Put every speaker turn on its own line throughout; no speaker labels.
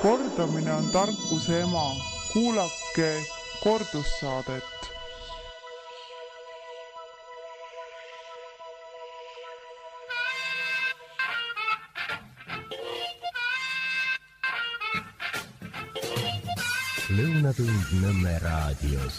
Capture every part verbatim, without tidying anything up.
Kordamine on tarkuse ema. Kuulake kordussaadet.
Lõunatund Nõmme raadios.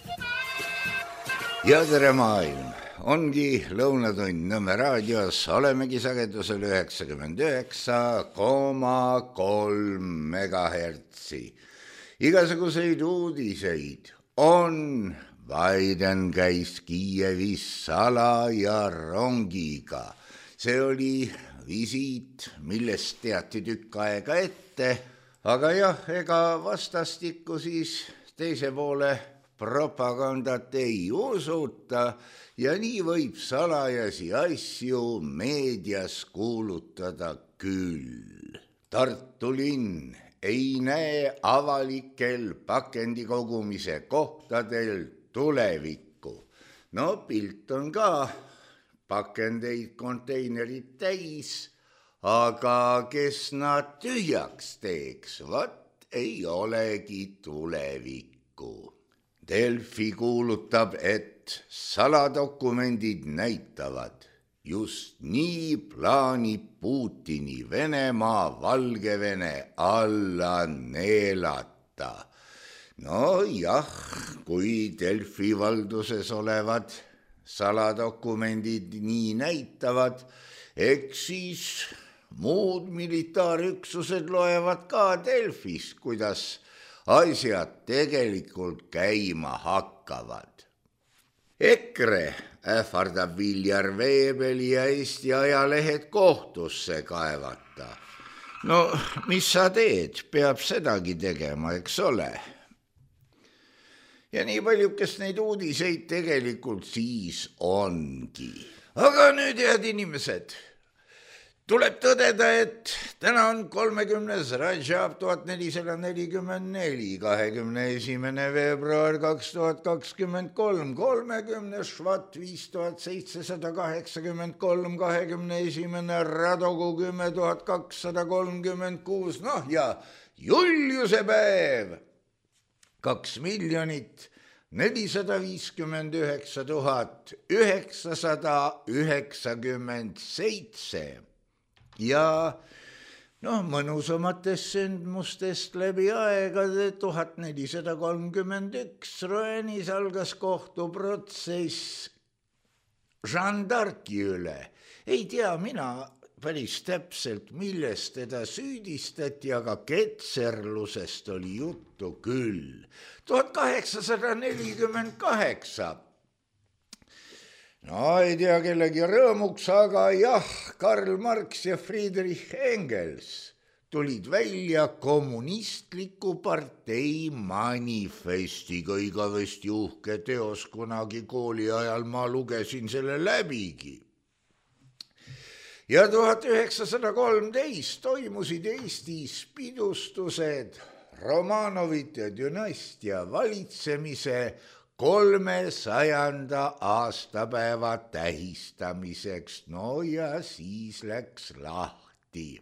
Ja tere maailm! Ongi Lõunatund Nõmme raadios. Olemegi sagedusel üheksakümmend üheksa koma kolm megahertsi. Igasuguseid uudiseid on. Biden käis Kiievis sala ja rongiga. See oli visiit, millest teati tükk aega ette. Aga jah, ega vastastikku siis teise poole propagandat ei usuta ja nii võib salajasi asju meedias kuulutada küll. Tartu linn ei näe avalikel pakendikogumise kohtadel tulevikku. No pilt on ka pakendeid konteinerid täis, aga kes nad tühjaks teeks, vat ei olegi tulevikku. Delfi kuulutab, et saladokumendid näitavad, just nii plaanib Putini Venemaa Valgevene alla neelata. No jah, kui Delfi valduses olevad saladokumendid nii näitavad, eks siis muud militaarüksused loevad ka Delfis, kuidas asjad tegelikult käima hakkavad. EKRE ähvardab Viljar Veebeli ja Eesti ajalehed kohtusse kaevata. No mis sa teed, peab sedagi tegema, eks ole. Ja nii palju, kes neid uudiseid tegelikult siis ongi. Aga nüüd, head inimesed, tuleb tõdeda, et täna on kolmekümnes Rajab tuhat nelisada nelikümmend neli, kahekümne esimene veebruar kaks tuhat kakskümmend kolm, kolmekümne Švat viis tuhat seitsesada kaheksakümmend kolm, kahekümne esimene Radogu kümme tuhat kakssada kolmkümmend kuus, noh ja Juliuse päev, kaks miljonit nelisada viiskümmend üheksa tuhat üheksasada üheksakümmend seitse. Ja noh, mõnusamatest sündmustest läbi aegade tuhat nelisada kolmkümmend üks Roenis algas kohtuprotsess Jeanne d'Arci üle. Ei tea mina päris täpselt, millest teda süüdistati, aga ketserlusest oli juttu küll. tuhat kaheksasada nelikümmend kaheksa. No ei tea kellegi rõõmuks, aga jah, Karl Marx ja Friedrich Engels tulid välja kommunistliku partei manifestiga, igavesti uhke teos, kunagi kooli ajal ma lugesin selle läbigi. Ja tuhat üheksasada kolmteist toimusid Eestis pidustused Romanovite dünastia valitsemise kolmesajanda aastapäeva tähistamiseks. No ja siis läks lahti.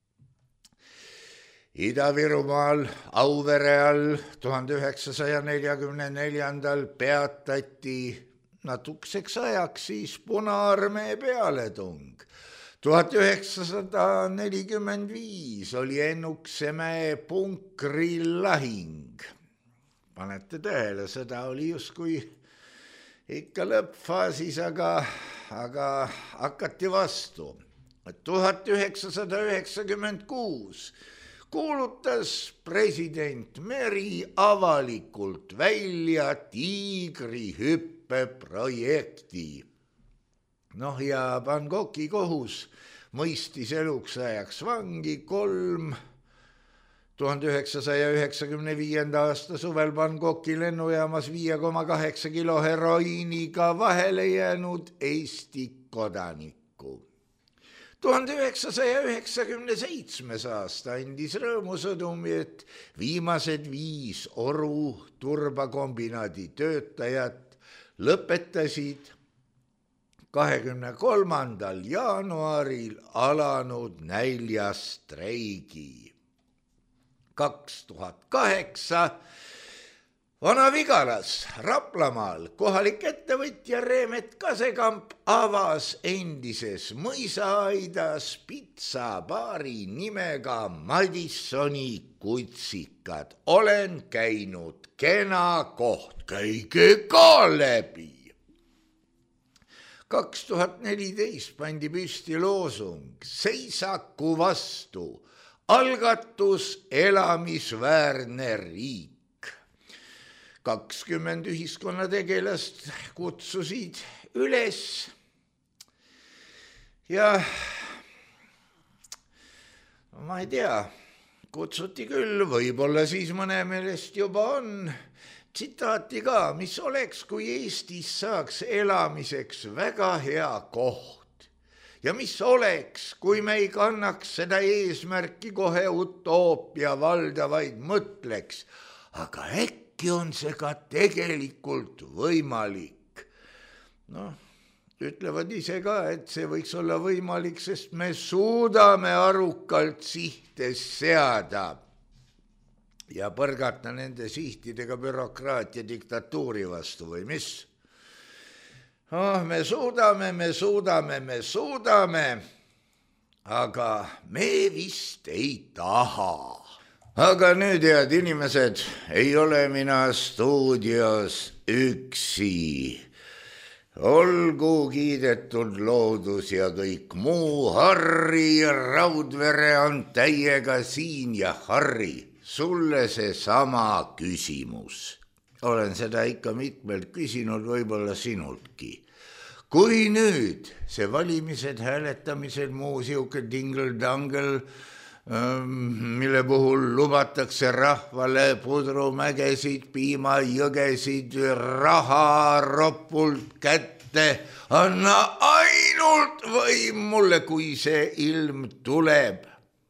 Ida-Virumaal Auvere all tuhande üheksasaja neljakümne neljandal peatati natukeseks ajaks siis Punaarmee pealetung. tuhat üheksasada nelikümmend viis oli Ennuksemäe punkrillahing. Panete tähele, seda oli justkui ikka lõppfaasis, aga, aga hakati vastu. tuhat üheksasada üheksakümmend kuus kuulutas president Meri avalikult välja tiigrihüppe projekti. Noh ja Bangkoki kohus mõistis eluks ajaks vangi kolm tuhande üheksasaja üheksakümne viienda aasta suvel Bangkoki lennujaamas viie koma kaheksa kilo heroiiniga vahele jäänud Eesti kodanikku. tuhande üheksasaja üheksakümne seitsmes aasta andis rõõmusõdumi, et viimased viis Oru turbakombinaadi töötajat lõpetasid kahekümne kolmandal jaanuaril alanud näljastreigi. kaks tuhat kaheksa Vana-Vigalas, Raplamaal kohalik ettevõtja Reemet Kasekamp avas endises mõisaaidas pitsabaari nimega Madissoni kutsikad. Olen käinud, kena koht, käige ka läbi. kaks tuhat neliteist pandi püsti loosung Seisaku vastu, algatus elamisväärne riik. kakskümmend ühiskonnategelast kutsusid üles ja ma ei tea, kutsuti küll, võib-olla siis mõne meelest juba on tsitaati ka, mis oleks, kui Eestis saaks elamiseks väga hea koht ja mis oleks, kui me ei kannaks seda eesmärki kohe utoopia valda, vaid mõtleks, aga äkki on see ka tegelikult võimalik. Noh, ütlevad ise ka, et see võiks olla võimalik, sest me suudame arukalt sihtes seada ja põrgata nende sihtidega bürokraatia diktatuuri vastu või mis? Oh, me suudame, me suudame, me suudame, aga me vist ei taha. Aga nüüd, head inimesed, ei ole mina stuudios üksi. Olgu kiidetud loodus ja kõik muu. Harri Raudvere on täiega siin ja Harri, sulle see sama küsimus. Olen seda ikka mitmelt küsinud, võib-olla sinultki. Kui nüüd see valimised, hääletamised, muu siuke dingle-dangle, mille puhul lubatakse rahvale pudrumägesid, piimajõgesid, raha ropult kätte, anna ainult võim mulle, kui see ilm tuleb.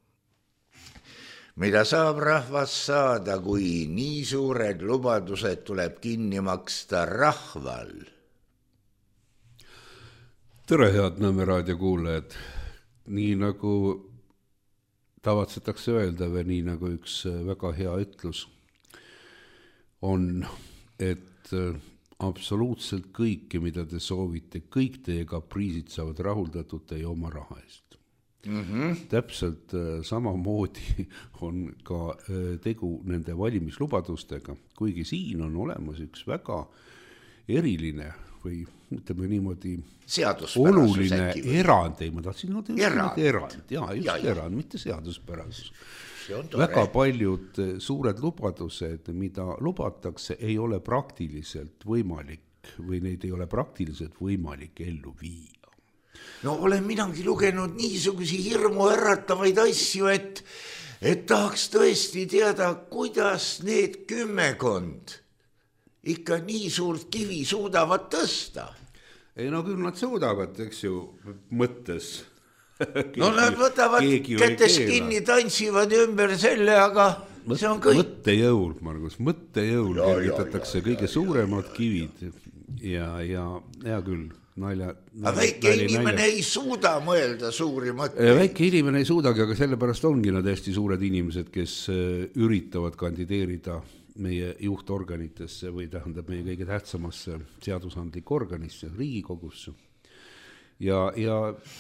Mida saab rahvas saada, kui nii suured lubadused tuleb kinni maksta rahval?
Tere, head Nõmme raadio kuulajad. Nii nagu tavatsetakse öelda või nii nagu üks väga hea ütlus on, et absoluutselt kõike, mida te soovite, kõik teie kapriisid saavad rahuldatud teie oma raha eest. Mm-hmm. Täpselt samamoodi on ka tegu nende valimislubadustega, kuigi siin on olemas üks väga eriline või ütleme niimoodi oluline erand, ei ma tahtsin no, erand, erand, jaa, just ja, erand, mitte seaduspärasus. Väga paljud suured lubadused, mida lubatakse, ei ole praktiliselt võimalik või neid ei ole praktiliselt võimalik ellu viia.
No olen minagi lugenud niisugusi hirmu äratavaid asju, et, et tahaks tõesti teada, kuidas need kümmekond ikka nii suurt kivi suudavad tõsta.
Ei no küll nad suudavad, eks ju, mõttes.
Keegi, no nad võtavad kätes kinni, tantsivad ümber selle, aga Mõt, see on kõik.
Mõttejõul, Margus, mõttejõul kergitatakse kõige ja, suuremad ja, kivid ja, ja hea küll, nalja.
Aga väike inimene nalja. Ei suuda mõelda suuri mõtteid.
Väike inimene ei suudagi, aga sellepärast ongi nad hästi suured inimesed, kes üritavad kandideerida meie juhtorganitesse või tähendab meie kõige tähtsamasse seadusandlikku organisse, Riigikogusse. Ja, ja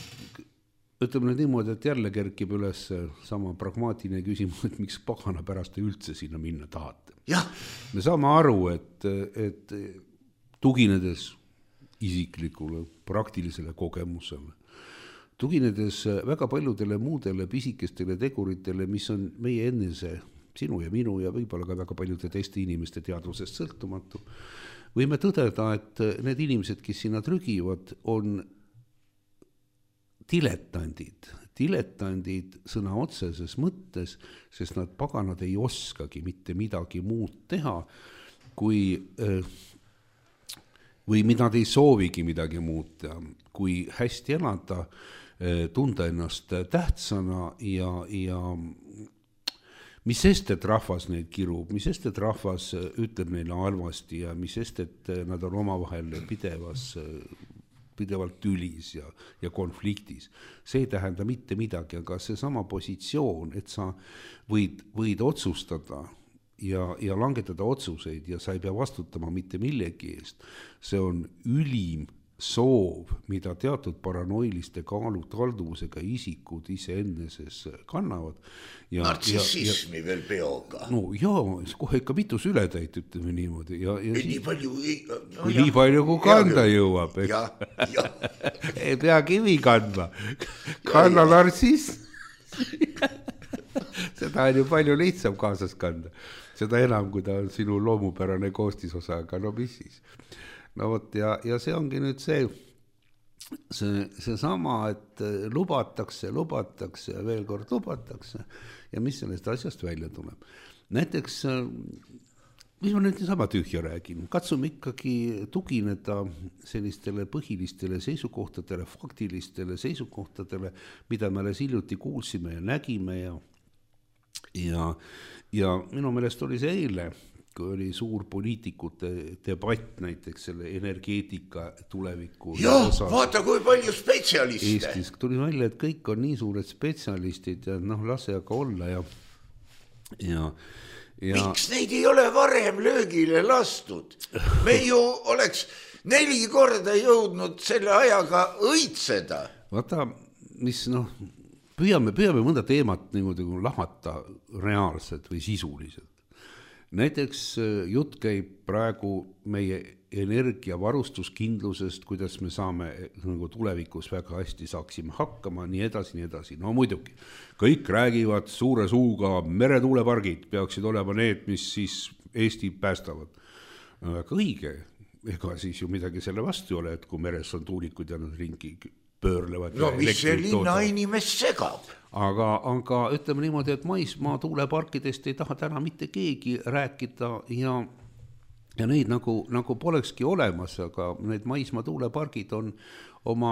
ütleme niimoodi, et jälle kerkib üles sama pragmaatiline küsimus, et miks pagana pärast te üldse sinna minna tahate.
Ja.
Me saame aru, et, et tuginedes isiklikule, praktilisele kogemusele, tuginedes väga paljudele muudele pisikestele teguritele, mis on meie enese sinu ja minu ja võib-olla ka väga paljude teiste inimeste teadvusest sõltumatu, võime tõdeda, et need inimesed, kes sinna trügivad, on diletandid, diletandid sõna otseses mõttes, sest nad paganad ei oskagi mitte midagi muud teha, kui, või nad ei soovigi midagi muud teha, kui hästi elada, tunda ennast tähtsana ja, ja mis sest, et rahvas neid kirub, mis sest, et rahvas ütleb neile halvasti ja mis sest, et nad on omavahel pidevas pidevalt tülis ja, ja konfliktis. See ei tähenda mitte midagi, aga see sama positsioon, et sa võid, võid otsustada ja, ja langetada otsuseid ja sa ei pea vastutama mitte millegi eest. See on ülim soov, mida teatud paranoiliste kaalu kalduvusega isikud ise enneses kannavad. Ja,
nartsissismi ja, ja, veel peoga.
No jaa, kohe ikka mitus ületäit, ütleme niimoodi. Ja, ja
ei,
siis,
nii palju,
no, kui jah, nii palju, kui kanda ja, jõuab.
Ja, ja.
ei pea kivi kandma. Kanna nartsiss. Seda on ju palju lihtsam kaasas kanda. Seda enam, kui ta on sinu loomupärane koostisosa, aga no mis siis? No võt, ja, ja see ongi nüüd see, see, see sama, et lubatakse, lubatakse ja veel kord lubatakse ja mis sellest asjast välja tuleb. Näiteks, mis ma nüüd sama tühja räägin, katsume ikkagi tugineda sellistele põhilistele seisukohtadele, faktilistele seisukohtadele, mida me alles hiljuti kuulsime ja nägime ja, ja, ja minu meelest oli see eile, kui oli suur poliitikute debatt näiteks selle energeetika tuleviku
jah, osas. Vaata kui palju spetsialiste.
Eestis tuli välja, et kõik on nii suured spetsialistid ja noh, lase aga olla ja, ja, ja
miks neid ei ole varem löögile lastud? Me ju oleks neli korda jõudnud selle ajaga õitseda.
Vaata, mis noh, püüame, püüame mõnda teemat niimoodi lahata reaalselt või sisuliselt. Näiteks jutt käib praegu meie energiavarustuskindlusest, kuidas me saame nagu tulevikus väga hästi saaksime hakkama, nii edasi, nii edasi. No muidugi, kõik räägivad suure suuga, meretuulepargid peaksid olema need, mis siis Eesti päästavad. Väga õige, ega siis ju midagi selle vastu ei ole, et kui meres on tuulikud ja nad ringi pöörlevad.
No mis see linna inimest segab?
Aga, aga ütleme niimoodi, et maismaa tuuleparkidest ei taha täna mitte keegi rääkida ja, ja neid nagu, nagu polekski olemas, aga need maismaa tuulepargid on oma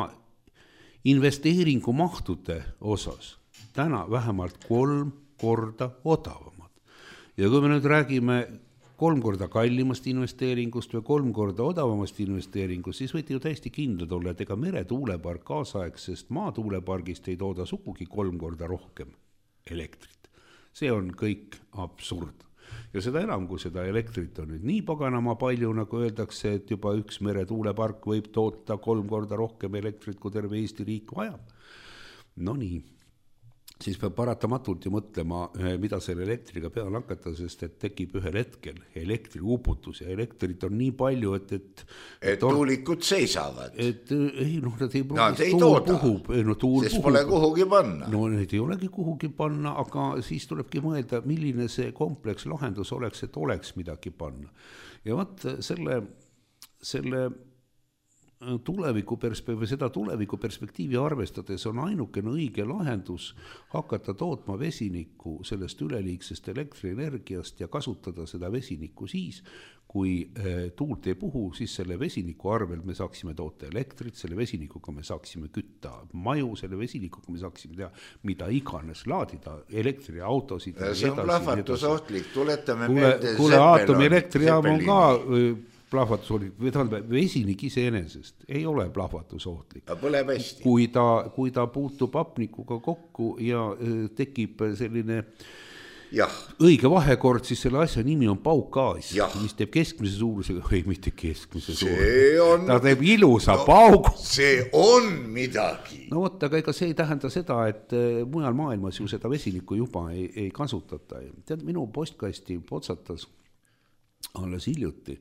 investeeringumahtude osas täna vähemalt kolm korda odavamad. Ja kui me nüüd räägime kolm korda kallimast investeeringust või kolm korda odavamast investeeringust, siis võite ju täiesti kindlad olla, et ega meretuulepark kaasaegsest maatuulepargist ei tooda sugugi kolm korda rohkem elektrit. See on kõik absurd. Ja seda enam, kui seda elektrit on nüüd nii paganama palju, nagu öeldakse, et juba üks meretuulepark võib toota kolm korda rohkem elektrit, kui terve Eesti riik vajab. No nii. Siis peab paratamatult ju mõtlema, mida selle elektriga peale hakata, sest et tekib ühel hetkel elektriuputus ja elektrit on nii palju, et et,
et, et tuulikud seisavad.
Et ei, noh, nad ei,
nad ei tooda,
puhub, no,
sest pole kuhugi panna.
No neid ei olegi kuhugi panna, aga siis tulebki mõelda, milline see kompleks lahendus oleks, et oleks midagi panna. Ja vaat selle, selle tuleviku perspektiivi, seda tuleviku perspektiivi arvestades on ainukene õige lahendus hakata tootma vesinikku sellest üleliigsest elektrienergiast ja kasutada seda vesinikku siis, kui tuult ei puhu, siis selle vesiniku arvel me saaksime toota elektrit, selle vesinikuga me saaksime kütta maju, selle vesinikuga me saaksime teha mida iganes, laadida elektriautosid.
See on plahvatusohtlik, tuletame
kule,
meelde.
Kuule, aatomi elektrijaam on ka plahvatusohtlik, või tähendab, vesinik iseenesest ei ole plahvatusohtlik.
Põleb hästi.
Kui ta, kui ta puutub hapnikuga kokku ja tekib selline
jah.
Õige vahekord, siis selle asja nimi on paukgaas, mis teeb keskmise suurusega, või mitte keskmise suurusega, on... ta teeb ilusa no, paugu.
See on midagi.
No vot, aga ega see ei tähenda seda, et mujal maailmas ju seda vesinikku juba ei, ei kasutata. Tead, minu postkasti potsatas alles hiljuti.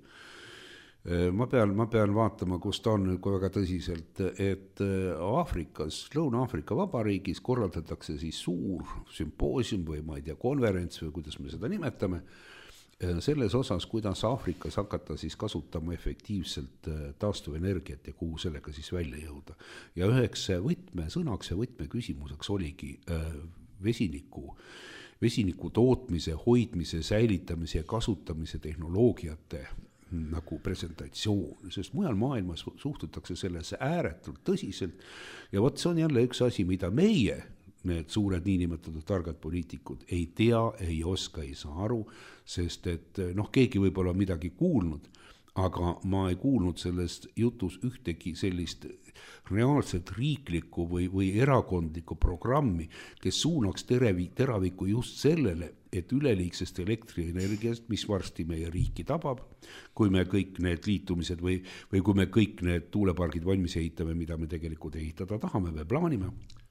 Ma pean, ma pean vaatama, kus ta on väga tõsiselt, et Aafrikas, Lõuna-Aafrika vabariigis korraldatakse siis suur sümpoosium või ma ei tea, konverents või kuidas me seda nimetame, selles osas, kuidas Aafrikas hakata siis kasutama efektiivselt taastuvenergiat ja kuhu sellega siis välja jõuda. Ja üheks võtme sõnaks ja võtme küsimuseks oligi vesiniku, vesiniku tootmise, hoidmise, säilitamise ja kasutamise tehnoloogiate nagu presentatsioon, sest mujal maailmas suhtutakse sellesse ääretult tõsiselt ja vot see on jälle üks asi, mida meie, need suured niinimetatud targad poliitikud ei tea, ei oska, ei saa aru, sest et noh, keegi võib olla midagi kuulnud, aga ma ei kuulnud sellest jutus ühtegi sellist reaalselt riiklikku või, või erakondlikku programmi, kes suunaks terevi, teraviku just sellele, et üleliigsest elektrienergiast, mis varsti meie riiki tabab, kui me kõik need liitumised või, või kui me kõik need tuulepargid valmis ehitame, mida me tegelikult ehitada tahame või plaanime,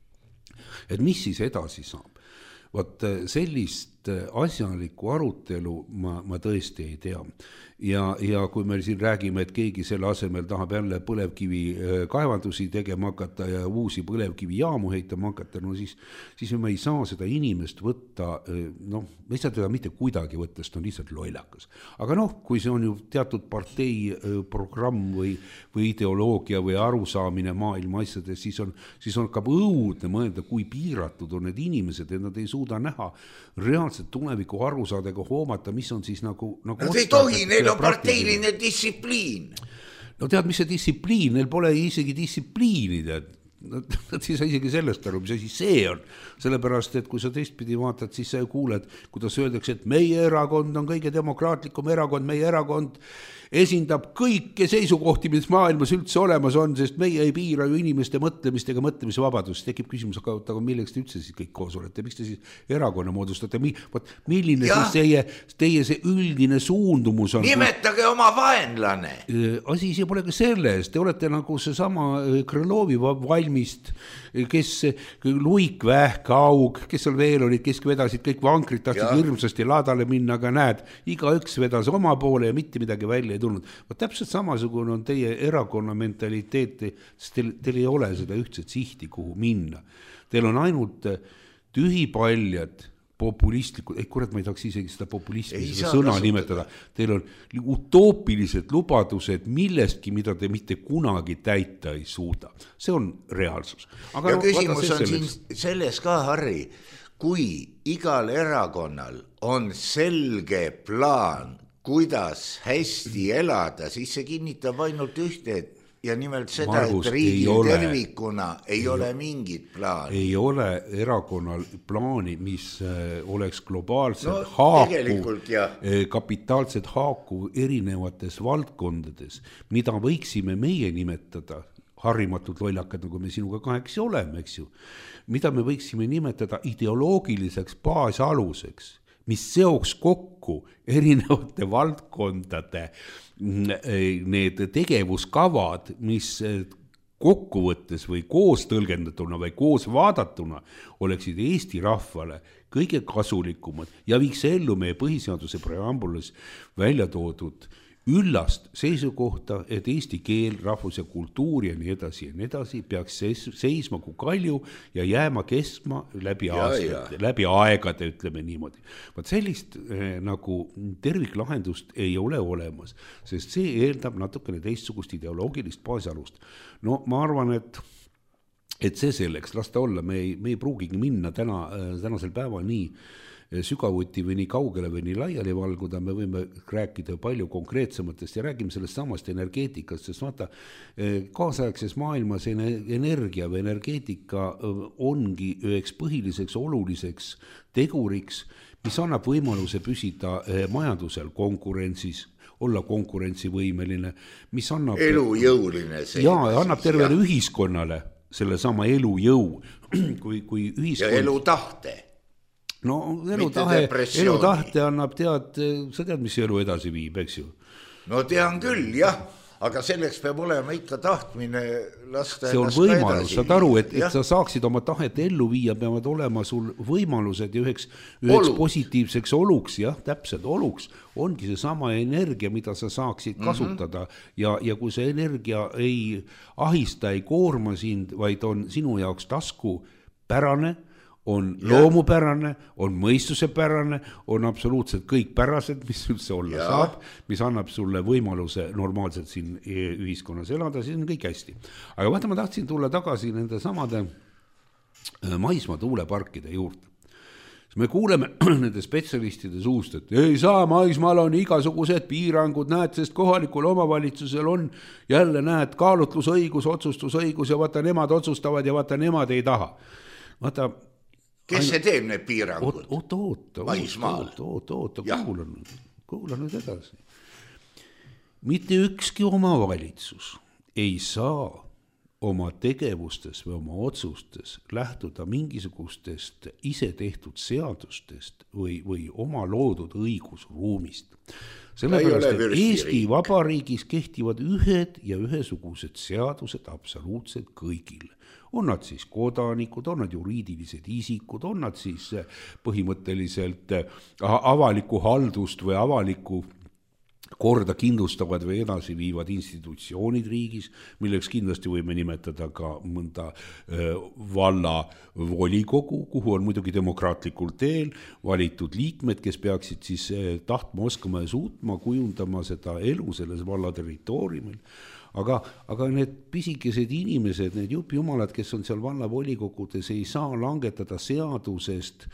et mis siis edasi saab. Vot sellist asjalikku arutelu ma, ma tõesti ei tea. Ja, ja kui me siin räägime, et keegi selle asemel tahab jälle põlevkivi kaevandusi tegema hakata ja uusi põlevkivi jaamu heitama hakata, no siis, siis me ei saa seda inimest võtta, noh, me ei saa teda mitte kuidagi võtta, sest on lihtsalt lollakas. Aga noh, kui see on ju teatud partei programm või, või ideoloogia või arusaamine maailma asjades, siis on, siis on ka õudne mõelda, kui piiratud on need inimesed, et nad ei suuda näha reaalselt tuleviku arusaadega hoomata, mis on siis nagu... nagu
nad ei tohi, neil on parteiline distsipliin.
No tead, mis see distsipliin, neil pole isegi distsipliini, tead. Nad, nad ei saa isegi sellest aru, mis asi see on. Sellepärast, et kui sa teistpidi vaatad, siis sa kuuled, kuidas öeldakse, et meie erakond on kõige demokraatlikum erakond, meie erakond esindab kõike seisukohti, mis maailmas üldse olemas on, sest meie ei piira ju inimeste mõtlemist ega mõtlemisvabadust. Tekib küsimus, aga, aga milleks te üldse siis kõik koos olete? Miks te siis erakonna moodustate? Mi, võt, milline ja. siis teie, teie see üldine suundumus on?
Nimetage kui... oma vaenlane.
Asi ise pole ka selles. Te olete nagu see sama Krõlovi valmist, kes Luik Vähk, Aug, kes seal veel olid, kes vedasid kõik vankrid, tahtsid hirmsasti laadale minna, aga näed, iga üks vedas oma poole ja mitte midagi välja ei tulnud. Vaat täpselt samasugune on teie erakonna mentaliteeti, sest teil, teil ei ole seda ühtset sihti, kuhu minna. Teil on ainult tühipaljad populistlikud, ei kurat, ma ei tahaks isegi seda populismi, ei seda sõna kasutada. Nimetada. Teil on utoopilised lubadused millestki, mida te mitte kunagi täita ei suuda. See on reaalsus. Aga
ja no, küsimus on selles. Siin selles ka, Harri, kui igal erakonnal on selge plaan, kuidas hästi elada, siis see kinnitab ainult ühte, ja nimelt seda, Margus, et riigil ei tervikuna ei, ei ole mingit plaani.
Ei ole erakonnal plaani, mis oleks globaalselt no, haakuv, kapitaalselt haakuv erinevates valdkondades, mida võiksime meie nimetada, harrimatud lollakad, nagu me sinuga kaheks oleme, eks ju, mida me võiksime nimetada ideoloogiliseks baasaluseks, mis seoks kokku erinevate valdkondade need tegevuskavad, mis kokkuvõttes või koos tõlgendatuna või koos vaadatuna oleksid Eesti rahvale kõige kasulikumad ja viiks ellu meie põhiseaduse preambulis välja toodud üllast seisukohta, et eesti keel, rahvus ja kultuur ja nii edasi ja nii edasi peaks seisma kui kalju ja jääma kestma läbi, aastate, läbi aegade, ütleme niimoodi. Vaat sellist eh, nagu terviklahendust ei ole olemas, sest see eeldab natukene teistsugust ideoloogilist baasalust. No ma arvan, et et see selleks, las ta olla, me ei, me ei pruugigi minna täna, tänasel päeval nii sügavuti või nii kaugele või nii laiali valguda, me võime rääkida palju konkreetsematest ja räägime sellest samast energeetikast, sest vaata, kaasaegses maailmas energia või energeetika ongi üheks põhiliseks oluliseks teguriks, mis annab võimaluse püsida majandusel konkurentsis, olla konkurentsivõimeline, mis annab
elujõuline see.
Ja, annab tervele ja. Ühiskonnale selle sama elujõu, kui, kui ühiskond...
Ja elutahte.
No elutahe, elutahte annab tead, sa tead, mis elu edasi viib, eks ju?
No tean küll, jah, aga selleks peab olema ikka tahtmine lasta
see on võimalus, saad aru, et, et sa saaksid oma tahet ellu viia, peavad olema sul võimalused ja üheks, üheks positiivseks oluks, jah, täpselt oluks, ongi see sama energia, mida sa saaksid kasutada mm-hmm. ja, ja kui see energia ei ahista, ei koorma sind, vaid on sinu jaoks tasku pärane, on loomupärane, on mõistusepärane, on absoluutselt kõik pärased, mis üldse olla ja. Saab, mis annab sulle võimaluse normaalselt siin ühiskonnas elada, siis on kõik hästi. Aga vaata, ma tahtsin tulla tagasi nende samade maismaa tuuleparkide juurde. Me kuuleme nende spetsialistide suust, et ei saa, maismaal on igasugused piirangud, näed, sest kohalikul omavalitsusel on jälle, näed, kaalutlusõigus, otsustusõigus ja vaata, nemad otsustavad ja vaata, nemad ei taha. Vaata,
kes see teeb need piirangud?
Oot, oot, oot, oot, oot, oot, kuulan, kuulan nüüd edasi. mitte ükski omavalitsus ei saa oma tegevustes või oma otsustes lähtuda mingisugustest ise tehtud seadustest või, või oma loodud õigusruumist. Sellepärast, et Eesti Vabariigis kehtivad ühed ja ühesugused seadused absoluutselt kõigile. On nad siis kodanikud, on nad juriidilised isikud, on nad siis põhimõtteliselt avaliku haldust või avaliku korda kindlustavad või edasi viivad institutsioonid riigis, milleks kindlasti võime nimetada ka mõnda valla volikogu, kuhu on muidugi demokraatlikul teel valitud liikmed, kes peaksid siis tahtma, oskama ja suutma kujundama seda elu selles valla territooriumil. Aga, aga need pisikesed inimesed, need jumalad, kes on seal valla volikogudes, ei saa langetada seadusest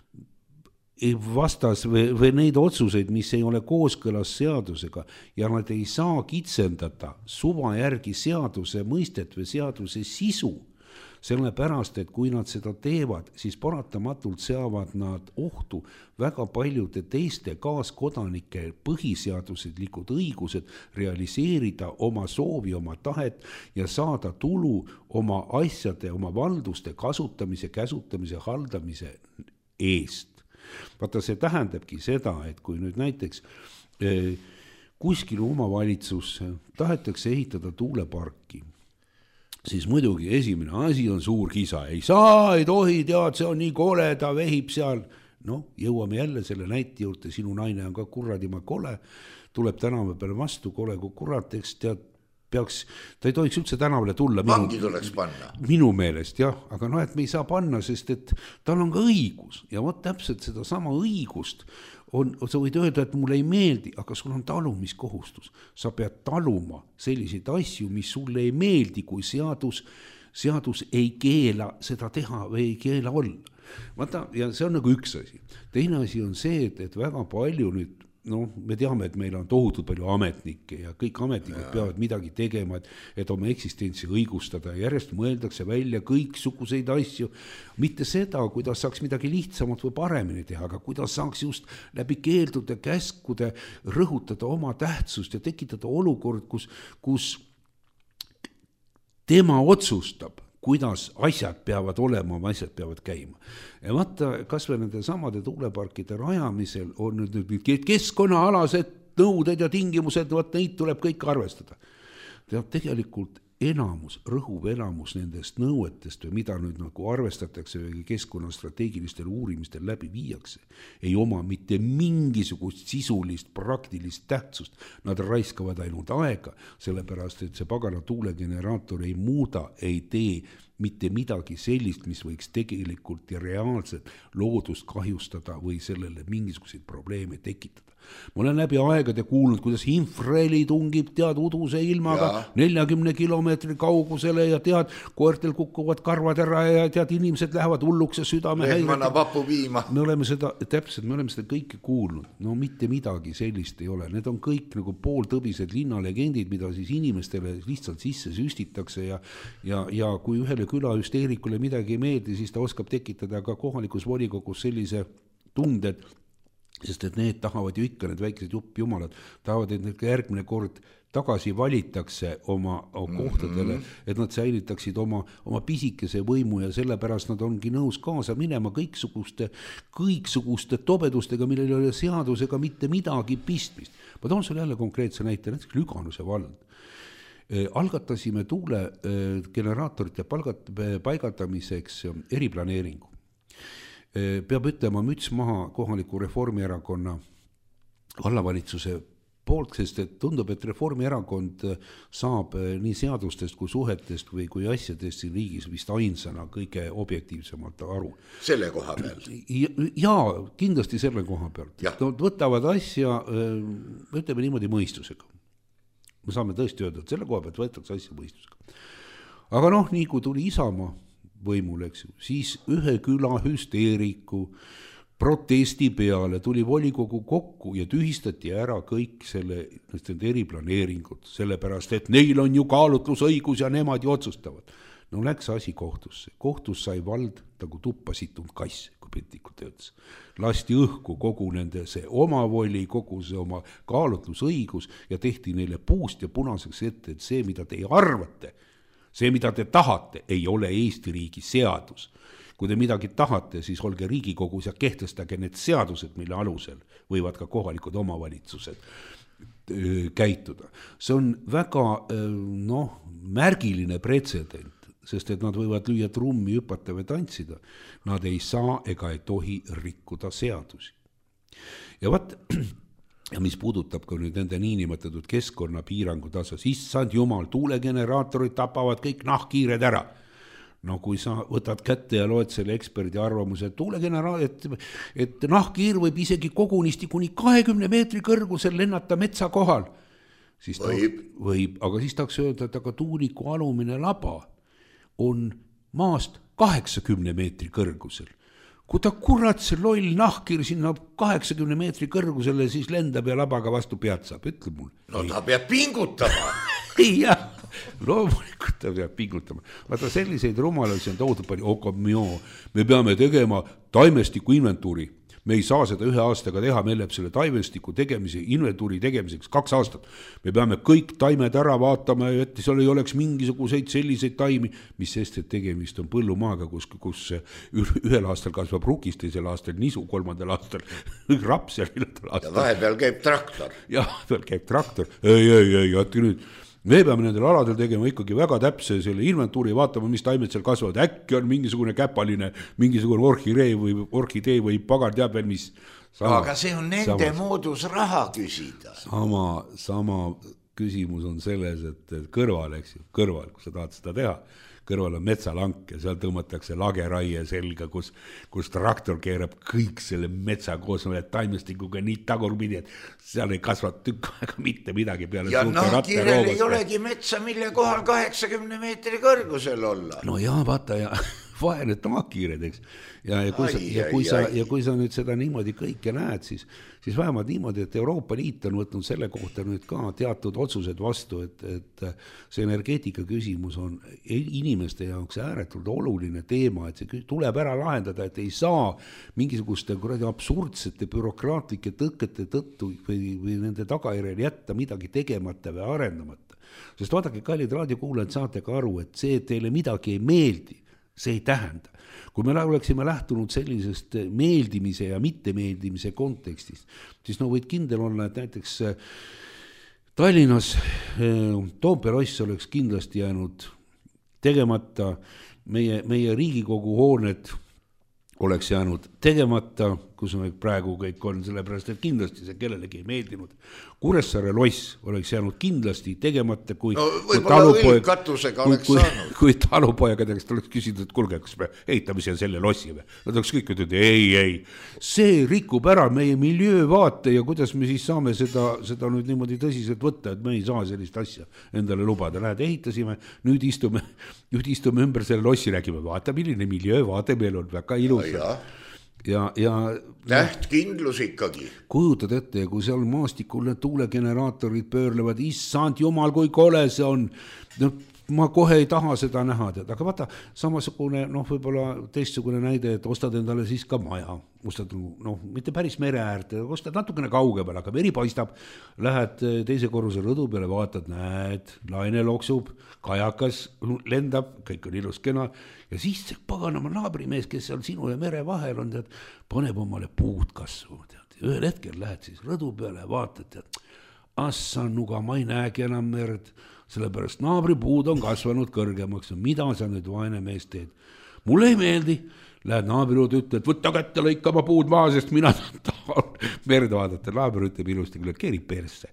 vastas või, või neid otsuseid, mis ei ole kooskõlas seadusega ja nad ei saa kitsendada suva järgi seaduse mõistet või seaduse sisu, sellepärast, et kui nad seda teevad, siis paratamatult seavad nad ohtu väga paljude teiste kaaskodanike põhiseaduslikud õigused realiseerida oma soovi, oma tahet ja saada tulu oma asjade, oma valduste kasutamise, käsutamise, haldamise eest. Vaata, see tähendabki seda, et kui nüüd näiteks eh, kuskil omavalitsus tahetakse ehitada tuuleparki, siis muidugi esimene asi on suur kisa. Ei saa, ei tohi, tead, see on nii kole, ta vehib seal. No, jõuame jälle selle näite juurde, sinu naine on ka kurradima kole, tuleb tänava peale vastu, kole kui kurat, eks tead, peaks, ta ei tohiks üldse tänavale tulla.
Vangi tuleks panna.
Minu meelest, jah, aga no, et me ei saa panna, sest et tal on ka õigus ja vot täpselt seda sama õigust on, sa võid öelda, et mulle ei meeldi, aga sul on talumiskohustus. Sa pead taluma selliseid asju, mis sulle ei meeldi, kui seadus, seadus ei keela seda teha või ei keela olla. Vaata, ja see on nagu üks asi. Teine asi on see, et, et väga palju nüüd no, me teame, et meil on tohutult palju ametnikke ja kõik ametnikud ja. peavad midagi tegema, et, et oma eksistentsi õigustada ja järjest mõeldakse välja kõiksuguseid asju. Mitte seda, kuidas saaks midagi lihtsamalt või paremini teha, aga kuidas saaks just läbi keeldude, käskude rõhutada oma tähtsust ja tekitada olukord, kus, kus tema otsustab, kuidas asjad peavad olema, asjad peavad käima. Ja vaata, kas või nende samade tuuleparkide rajamisel on nüüd keskkonnaalased nõuded ja tingimused, vaat neid tuleb kõik arvestada. Tead, tegelikult enamus, rõhuv enamus nendest nõuetest või mida nüüd nagu arvestatakse või keskkonnastrateegilistel uurimistel läbi viiakse, ei oma mitte mingisugust sisulist, praktilist tähtsust. Nad raiskavad ainult aega, sellepärast, et see pagana tuulegeneraator ei muuda, ei tee mitte midagi sellist, mis võiks tegelikult ja reaalselt loodust kahjustada või sellele mingisuguseid probleeme tekitada. Ma olen läbi aegade kuulnud, kuidas infraheli tungib tead uduse ilmaga ja. neljakümne kilomeetri kaugusele ja tead, koertel kukuvad karvad ära ja tead, inimesed lähevad hulluks ja südame
häirega. Vapu viima.
Me oleme seda, täpselt, me oleme seda kõike kuulnud. No mitte midagi sellist ei ole. Need on kõik nagu pooltõbised linnalegendid, mida siis inimestele lihtsalt sisse süstitakse ja, ja, ja kui ühele küla hüsteerikule midagi ei meeldi, siis ta oskab tekitada ka kohalikus volikogus sellise tunded, sest et need tahavad ju ikka, need väikesed juppjumalad, tahavad, et need järgmine kord tagasi valitakse oma, oma kohtadele, et nad säilitaksid oma, oma pisikese võimu ja sellepärast nad ongi nõus kaasa minema kõiksuguste, kõiksuguste tobedustega, millel ei ole seadusega mitte midagi pistmist. Ma toon sulle jälle konkreetse näite, näiteks Lüganuse vald. Algatasime tuulegeneraatorite paigaldamiseks eriplaneeringu. Peab ütlema müts maha kohaliku Reformierakonna vallavalitsuse poolt, sest et tundub, et Reformierakond saab nii seadustest kui suhetest või kui asjadest siin riigis vist ainsana kõige objektiivsemalt aru.
Selle koha pealt?
Jaa, kindlasti selle koha pealt. Nad võtavad asja, ütleme niimoodi, mõistusega. Me saame tõesti öelda, et selle koha pealt võetakse asja mõistusega. Aga noh, nii kui tuli Isamaa võimul, eks ju, siis ühe küla hüsteeriku protesti peale tuli volikogu kokku ja tühistati ära kõik selle eriplaneeringud, sellepärast, et neil on ju kaalutlusõigus ja nemad ju otsustavad. No läks asi kohtusse. Kohtus sai vald nagu tuppa situnud kass. Kui piltlikult öeldes. Lasti õhku kogu nende see omavoli, kogu see oma kaalutlusõigus ja tehti neile puust ja punaseks ette, et see, mida te arvate, see, mida te tahate, ei ole Eesti riigi seadus. Kui te midagi tahate, siis olge Riigikogus ja kehtestage need seadused, mille alusel võivad ka kohalikud omavalitsused käituda. See on väga noh, märgiline pretsedent, sest et nad võivad lüüa trummi, hüpata või tantsida. Nad ei saa ega ei tohi rikkuda seadusi. Ja vaat, ja mis puudutab ka nüüd nende niinimetatud keskkonnapiirangu tasas, issand jumal, tuulegeneraatorid tapavad kõik nahkhiired ära. No kui sa võtad kätte ja loed selle eksperdi arvamuse, et tuulegeneraal, et, et nahkhiir võib isegi kogunisti kuni kahekümne meetri kõrgusel lennata metsa kohal. Siis ta,
võib.
võib, aga siis tahaks öelda, et aga tuuliku alumine laba on maast kaheksakümne meetri kõrgusel. Kui ta kurat see loll nahkhiir sinna kaheksakümne meetri kõrgusele, siis lendab ja labaga vastu pead saab, ütle mul.
No ta peab pingutama.
Jah, loomulikult ta peab pingutama. Vaata selliseid rumalusi on tohutu palju, aga mio, me peame tegema taimestiku inventuuri. Me ei saa seda ühe aastaga teha, meil läheb selle taimestiku tegemise, inventuuri tegemiseks kaks aastat. Me peame kõik taimed ära vaatama, et seal ei oleks mingisuguseid selliseid taimi, mis sest, et tegemist on põllumaaga, kus, kus ühel aastal kasvab rukist, teisel aastal nisu, kolmandal aastal raps ja neljandal aastal.
Ja vahepeal käib traktor.
Jah, vahepeal käib traktor. Ei, ei, ei, jätke nüüd. Me peame nendel aladel tegema ikkagi väga täpse selle inventuuri, vaatama, mis taimed seal kasvavad. Äkki on mingisugune käpaline, mingisugune orhidee või, orhidee või pagar teab veel mis.
Sama, aga see on nende sama, moodus raha küsida.
Sama, sama küsimus on selles, et kõrval, eks ju, kõrval, kui sa tahad seda teha, kõrval on metsalank ja seal tõmmatakse lageraie selga, kus, kus traktor keerab kõik selle metsa koos taimestikuga nii tagurpidi, et seal ei kasva tükk aega mitte midagi peale.
Ja nahkhiirel ei olegi metsa, mille kohal kaheksakümne meetri kõrgusel olla.
No jaa, vaata ja vaene nahkhiired, eks. Ja, ja, kui sa, ja, kui sa, ja kui sa nüüd seda niimoodi kõike näed, siis, siis vähemalt niimoodi, et Euroopa Liit on võtnud selle kohta nüüd ka teatud otsused vastu, et, et see energeetika küsimus on inimeste jaoks ääretult oluline teema, et see tuleb ära lahendada, et ei saa mingisuguste absurdsete bürokraatlike tõkkete tõttu või, või nende tagajärjel jätta midagi tegemata või arendamata. Sest vaadake, kallid raadiokuulajad, saate ka aru, et see, et teile midagi ei meeldi, see ei tähenda. Kui me oleksime lähtunud sellisest meeldimise ja mittemeeldimise kontekstist, siis no võid kindel olla, et näiteks Tallinnas Toompea loss oleks kindlasti jäänud tegemata, meie, meie Riigikogu hooned oleks jäänud tegemata, kus me praegu kõik on, sellepärast, et kindlasti see kellelegi ei meeldinud. Kuressaare loss oleks jäänud kindlasti tegemata, kui
no, võib-olla õlkatusega oleks
kui,
saanud.
Kui talupojaga oleks küsinud, et kulge, kas me ehitamise selle lossi või? Nad oleks kõik ütelnud, ei, ei, see rikub ära meie miljöövaate ja kuidas me siis saame seda, seda nüüd niimoodi tõsiselt võtta, et me ei saa sellist asja endale lubada. Lähed, ehitasime, nüüd istume, nüüd istume ümber selle lossi, räägime, vaata, milline miljöövaate meil on väga ilus.
Ja,
ja, ja
täht kindlus ikkagi.
Kujutad ette, kui seal maastikul need tuulegeneraatorid pöörlevad, issand jumal, kui kole see on. No, ma kohe ei taha seda näha, tead. Aga vaata, samasugune, noh, võib-olla teistsugune näide, et ostad endale siis ka maja. Ostad, noh, mitte päris mere äärde, ostad natukene kaugemal, aga meri paistab. Lähed teise korruse rõdu peale, vaatad, näed, laine loksub, kajakas lendab, kõik on ilus kena. Ja siis see paganama naabrimees, kes seal sinu ja mere vahel on, tead, paneb omale puud kasvu. Tead. Ühel hetkel lähed siis rõdu peale ja vaatad, tead, assanuga, ma ei näegi enam merd, sellepärast naabripuud on kasvanud kõrgemaks. Mida sa nüüd vaene mees teed? Mulle ei meeldi. Lähed naabirud, ütled, võtta kätte lõikama puud maa, sest mina tahan merd vaadata. Naabir ütleb ilusti, küll keerib persse.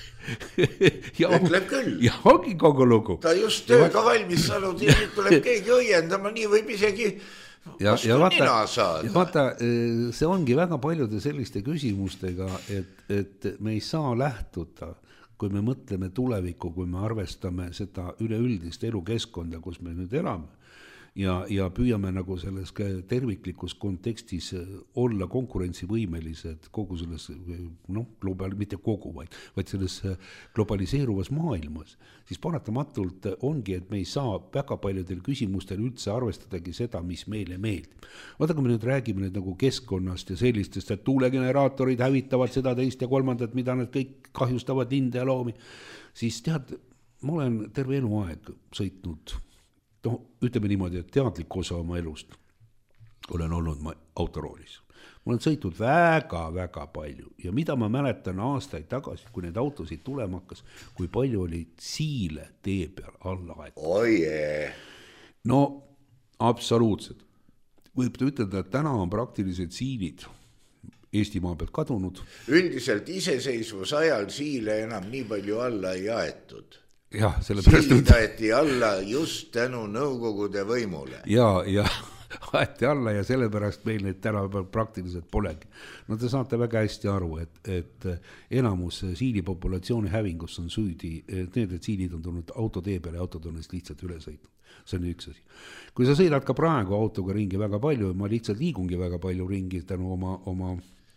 ja,
ütleb küll.
Ja ongi kogu lugu.
Ta just tööga valmis saanud ja nüüd tuleb keegi õiendama, nii võib isegi
ja, ja vaata, ja vaata, see ongi väga paljude selliste küsimustega, et, et me ei saa lähtuda, kui me mõtleme tulevikku, kui me arvestame seda üleüldist elukeskkonda, kus me nüüd elame, ja, ja püüame nagu selles terviklikus kontekstis olla konkurentsivõimelised kogu selles, noh, global, mitte kogu, vaid, vaid selles globaliseeruvas maailmas, siis paratamatult ongi, et me ei saa väga paljudel küsimustel üldse arvestadagi seda, mis meile meeldib. Vaata, kui me nüüd räägime nüüd nagu keskkonnast ja sellistest, et tuulegeneraatorid hävitavad seda teist ja kolmandat, mida nad kõik kahjustavad linde ja loomi, siis tead, ma olen terve eluaeg sõitnud, no, ütleme niimoodi, et teadlik osa oma elust olen olnud ma autoroolis. Ma olen sõitnud väga-väga palju ja mida ma mäletan aastaid tagasi, kui need autosid tulema hakkas, kui palju oli siile tee peal alla aetud.
Oi jee.
No, absoluutselt. Võib ütelda, et täna on praktiliselt siilid Eestimaa pealt kadunud.
Üldiselt iseseisvus ajal siile enam nii palju alla ei aetud.
Jah, sellepärast
siili taeti alla just tänu nõukogude võimule.
Ja, ja aeti alla ja sellepärast meil neid täna praktiliselt polegi. No te saate väga hästi aru, et, et enamus siilipopulatsiooni hävingus on süüdi, need, et siilid on tulnud autotee peale ja autod on lihtsalt üle sõitnud. See on üks asi. Kui sa sõidad ka praegu autoga ringi väga palju, ma lihtsalt liigungi väga palju ringi tänu oma, oma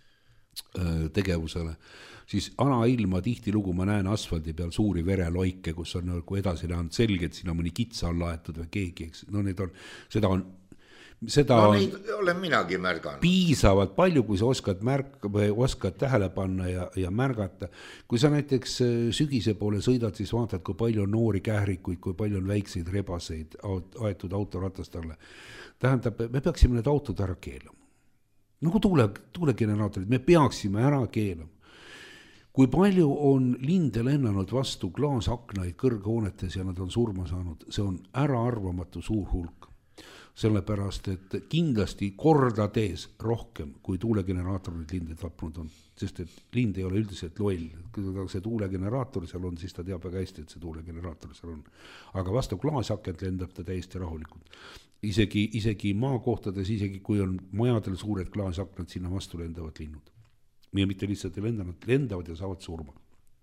tegevusele, siis anailma tihti lugu ma näen asfaldi peal suuri vereloike, kus on nagu edasi näinud selge, et siin on mõni kitsa alla aetud või keegi, eks. No need on, seda on, seda
no,
on
neid olen minagi märganud.
Piisavalt palju, kui sa oskad märk- või oskad tähele panna ja, ja märgata. Kui sa näiteks sügise poole sõidad, siis vaatad, kui palju on noori kährikuid, kui palju on väikseid rebaseid aetud autoratast alla. Tähendab, me peaksime need autod ära keelama. Nagu tuule, tuulegeneraatorid, me peaksime ära keelama. Kui palju on linde lennanud vastu klaasaknaid kõrghoonetes ja nad on surma saanud, see on äraarvamatu suur hulk. Sellepärast, et kindlasti kordades rohkem, kui tuulegeneraatorid linde tapnud on. Sest et lind ei ole üldiselt loll. Kui see tuulegeneraator seal on, siis ta teab väga hästi, et see tuulegeneraator seal on. Aga vastu klaasakent lendab ta täiesti rahulikult. Isegi, isegi maakohtades, isegi kui on majadel suured klaasaknad, sinna vastu lendavad linnud. Ja mitte lihtsalt ei lendanud, lendavad ja saavad surma.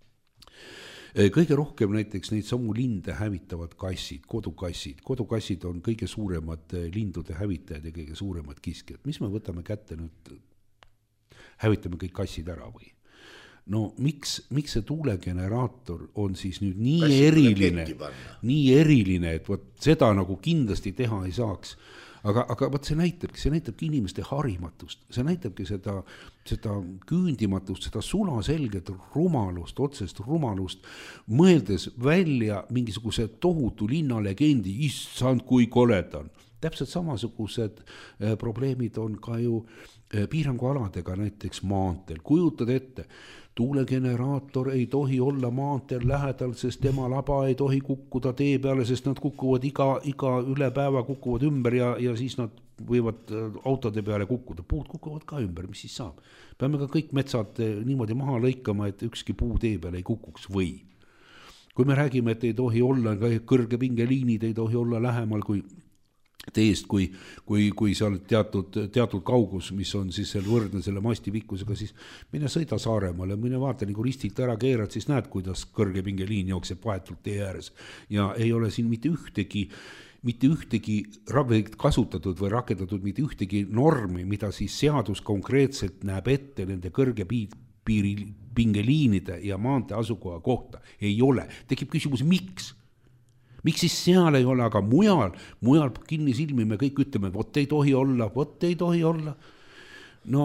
Kõige rohkem näiteks neid samu linde hävitavad kassid, kodukassid. Kodukassid on kõige suuremad lindude hävitajad ja kõige suuremad kiskjad. Mis me võtame kätte nüüd? Hävitame kõik kassid ära või? No miks, miks see tuulegeneraator on siis nüüd nii Kassi eriline, nii eriline, et võt, seda nagu kindlasti teha ei saaks. Aga, aga võt see näitabki, see näitabki inimeste harimatust, see näitabki seda, seda küündimatust, seda sulaselget rumalust, otsest rumalust, mõeldes välja mingisuguse tohutu linnalegendi, issand kui koledan. Täpselt samasugused eh, probleemid on ka ju eh, piirangualadega näiteks maanteel. Kujutad ette, tuulegeneraator ei tohi olla maanteel lähedal, sest tema laba ei tohi kukkuda tee peale, sest nad kukuvad iga, iga üle päeva kukuvad ümber ja, ja siis nad võivad autode peale kukkuda. Puud kukuvad ka ümber, mis siis saab? Peame ka kõik metsad niimoodi maha lõikama, et ükski puu tee peale ei kukuks või. Kui me räägime, et ei tohi olla kõrge pingeliinid, ei tohi olla lähemal kui teest, kui, kui, kui seal teatud, teatud kaugus, mis on siis seal võrdne selle masti pikkusega, siis mine sõida Saaremaale, mine vaata, nagu ristilt ära keerad, siis näed, kuidas kõrge pingeliin jookseb vahetult tee ääres. Ja ei ole siin mitte ühtegi, mitte ühtegi kasutatud või rakendatud mitte ühtegi normi, mida siis seadus konkreetselt näeb ette nende kõrge piiri pingeliinide ja maante asukoha kohta. Ei ole. Tekib küsimus, miks? Miks siis seal ei ole, aga mujal, mujal kinni silmi me kõik ütleme, vot ei tohi olla, vot ei tohi olla. No,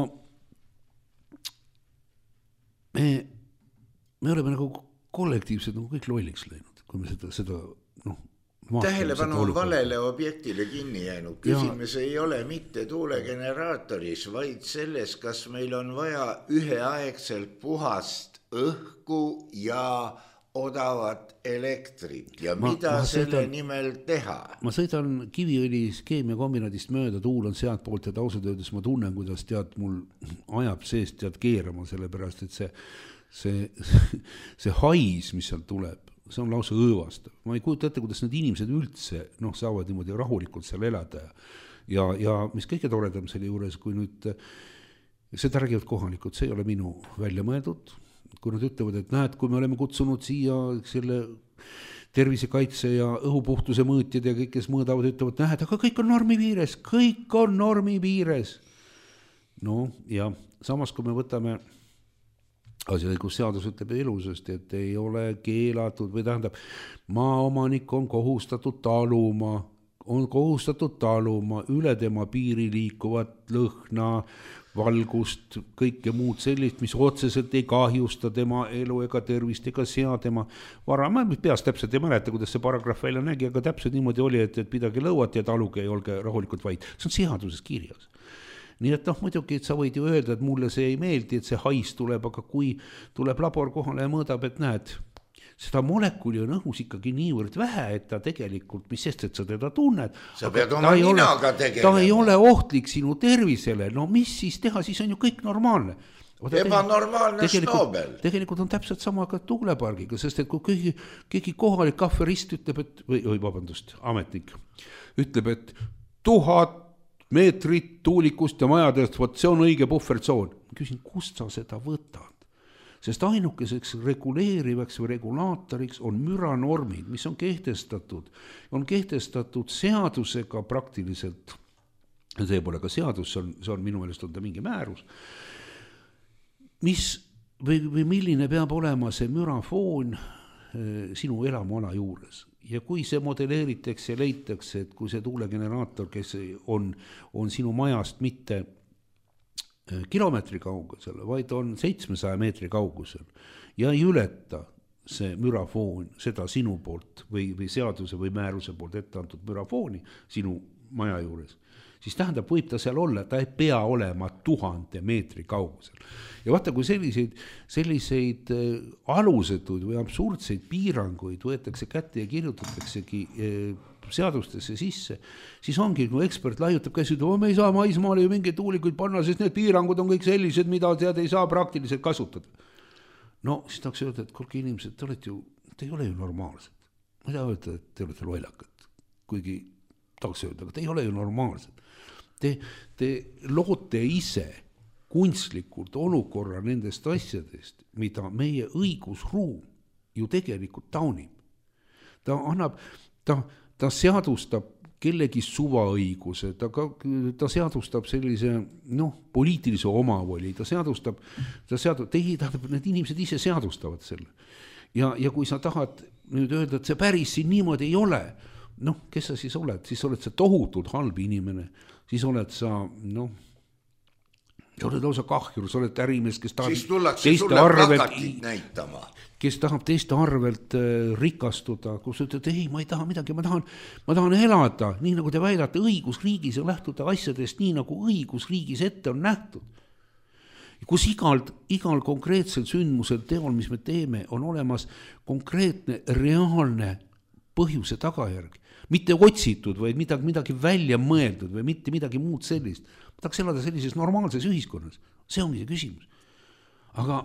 me, me oleme nagu kollektiivsed nagu kõik lolliks läinud, kui me seda, seda noh,
tähelepanu on valele objektile kinni jäänud. Küsimus ja ei ole mitte tuulegeneraatoris, vaid selles, kas meil on vaja üheaegselt puhast õhku ja odavat elektrit ja ma, mida ma selle sõidan, nimel teha?
Ma sõidan Kiviõli keemiakombinaadist mööda, tuul on sealt poolt ja tausad öeldes ma tunnen, kuidas tead mul ajab seest tead keerama, sellepärast et see, see, see hais, mis seal tuleb, see on lausa õõvastav. Ma ei kujuta ette, kuidas need inimesed üldse noh, saavad niimoodi rahulikult seal elada ja, ja, ja mis kõige toredam selle juures, kui nüüd seda räägivad kohalikud, see ei ole minu välja mõeldud. Kui nad ütlevad, et näed, kui me oleme kutsunud siia selle tervisekaitse ja õhupuhtuse mõõtjad ja kõik, kes mõõdavad, ütlevad, näed, aga kõik on normi piires, kõik on normi piires. No ja samas, kui me võtame asjaõigusseadus ütleb ilusasti, et ei ole keelatud või tähendab, maaomanik on kohustatud taluma, on kohustatud taluma üle tema piiri liikuvat lõhna, valgust, kõike muud sellist, mis otseselt ei kahjusta tema elu ega tervist ega sea tema vara. Ma peast täpselt ei mäleta, kuidas see paragrahv välja nägi, aga täpselt niimoodi oli, et, et pidage lõuat ja taluge ja olge rahulikult vaid. See on seaduses kirjas. Nii et noh, muidugi, et sa võid ju öelda, et mulle see ei meeldi, et see hais tuleb, aga kui tuleb labor kohale ja mõõdab, et näed, seda molekuli on õhus ikkagi niivõrd vähe, et ta tegelikult, mis sest, et sa teda tunned,
sa pead oma ninaga tegelema.
Ta ei ole ohtlik sinu tervisele, no mis siis teha, siis on ju kõik normaalne.
Ebanormaalne Snobel.
Tegelikult on täpselt sama ka tuulepargiga, sest et kui keegi, keegi kohalik kahverist ütleb, et, või, või vabandust, ametnik, ütleb, et tuhat meetrit tuulikust ja majadest, võt see on õige puhvertsoon. Ma küsin, kust sa seda võtad? Sest ainukeseks reguleerivaks või regulaatoriks on müranormid, mis on kehtestatud. On kehtestatud seadusega praktiliselt, see pole ka seadus, see on, see on minu meelest on ta mingi määrus, mis või, või milline peab olema see mürafoon sinu elamuala juures. Ja kui see modelleeritakse ja leitakse, et kui see tuulegeneraator, kes on, on sinu majast mitte kilomeetri kaugusel, vaid on seitsmesaja meetri kaugusel ja ei ületa see mürafoon seda sinu poolt või, või seaduse või määruse poolt ette antud mürafooni sinu maja juures, siis tähendab, võib ta seal olla, ta ei pea olema tuhande meetri kaugusel. Ja vaata, kui selliseid, selliseid alusetuid või absurdseid piiranguid võetakse kätte ja kirjutataksegi seadustesse sisse, siis ongi, kui ekspert laiutab käsi, et me ei saa maismaale ju mingeid tuulikuid panna, sest need piirangud on kõik sellised, mida tead ei saa praktiliselt kasutada. No, siis tahaks öelda, et kuulge inimesed, te olete ju, te ei ole ju normaalsed. Ma ei taha öelda, et te olete lollakad, kuigi tahaks öelda, aga te ei ole ju normaalsed. Te, te loote ise kunstlikult olukorra nendest asjadest, mida meie õigusruum ju tegelikult taunib. Ta annab, ta, ta seadustab kellegi suvaõiguse, ta, ta seadustab sellise noh, poliitilise omavoli, ta seadustab, ta seadustab, teie tähendab, need inimesed ise seadustavad selle. Ja, ja kui sa tahad nüüd öelda, et see päris siin niimoodi ei ole, noh, kes sa siis oled? Siis oled sa tohutult halb inimene, siis oled sa, noh, sa oled lausa kahjur, sa oled ärimees, kes tahab
siis tullakse sulle plakatit näitama.
Kes tahab teiste arvelt rikastuda, kus ütled, ei, ma ei taha midagi, ma tahan, ma tahan elada, nii nagu te väidate, õigusriigis ja lähtuda asjadest nii, nagu õigusriigis ette on nähtud. Kus igal, igal konkreetsel sündmusel teol, mis me teeme, on olemas konkreetne, reaalne põhjuse tagajärg. Mitte otsitud või midagi, midagi välja mõeldud või mitte midagi muud sellist. Ma tahaks elada sellises normaalses ühiskonnas. See ongi see küsimus. Aga,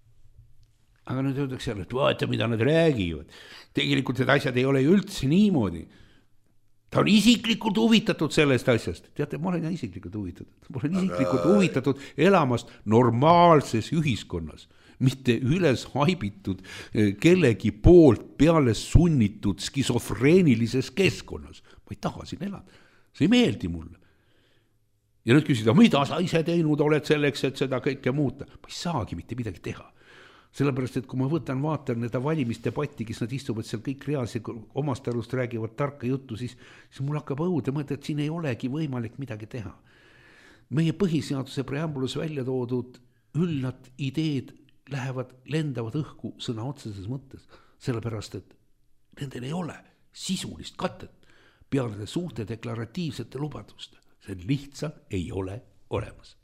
aga nüüd öeldakse jälle, et vaata, mida nad räägivad. Tegelikult need asjad ei ole üldse niimoodi. Ta on isiklikult huvitatud sellest asjast. Teate, ma olen isiklikult huvitatud. Ma olen isiklikult aga... huvitatud elamast normaalses ühiskonnas. Mitte üles haibitud kellegi poolt peale sunnitud skisofreenilises keskkonnas. Ma ei taha siin elada. See ei meeldi mulle. Ja nüüd küsida, mida sa ise teinud oled selleks, et seda kõike muuta? Ma ei saagi mitte midagi teha. Sellepärast, et kui ma võtan, vaatan neda valimisdebatti, kes nad istuvad seal kõik reas ja omast arust räägivad tarka juttu, siis, siis mul hakkab õude mõte, et siin ei olegi võimalik midagi teha. Meie põhiseaduse preambulus välja toodud üllad ideed lähevad, lendavad õhku sõna otseses mõttes, sellepärast, et nendel ei ole sisulist katet peale suurte deklaratiivsete lubaduste. See lihtsalt ei ole olemas.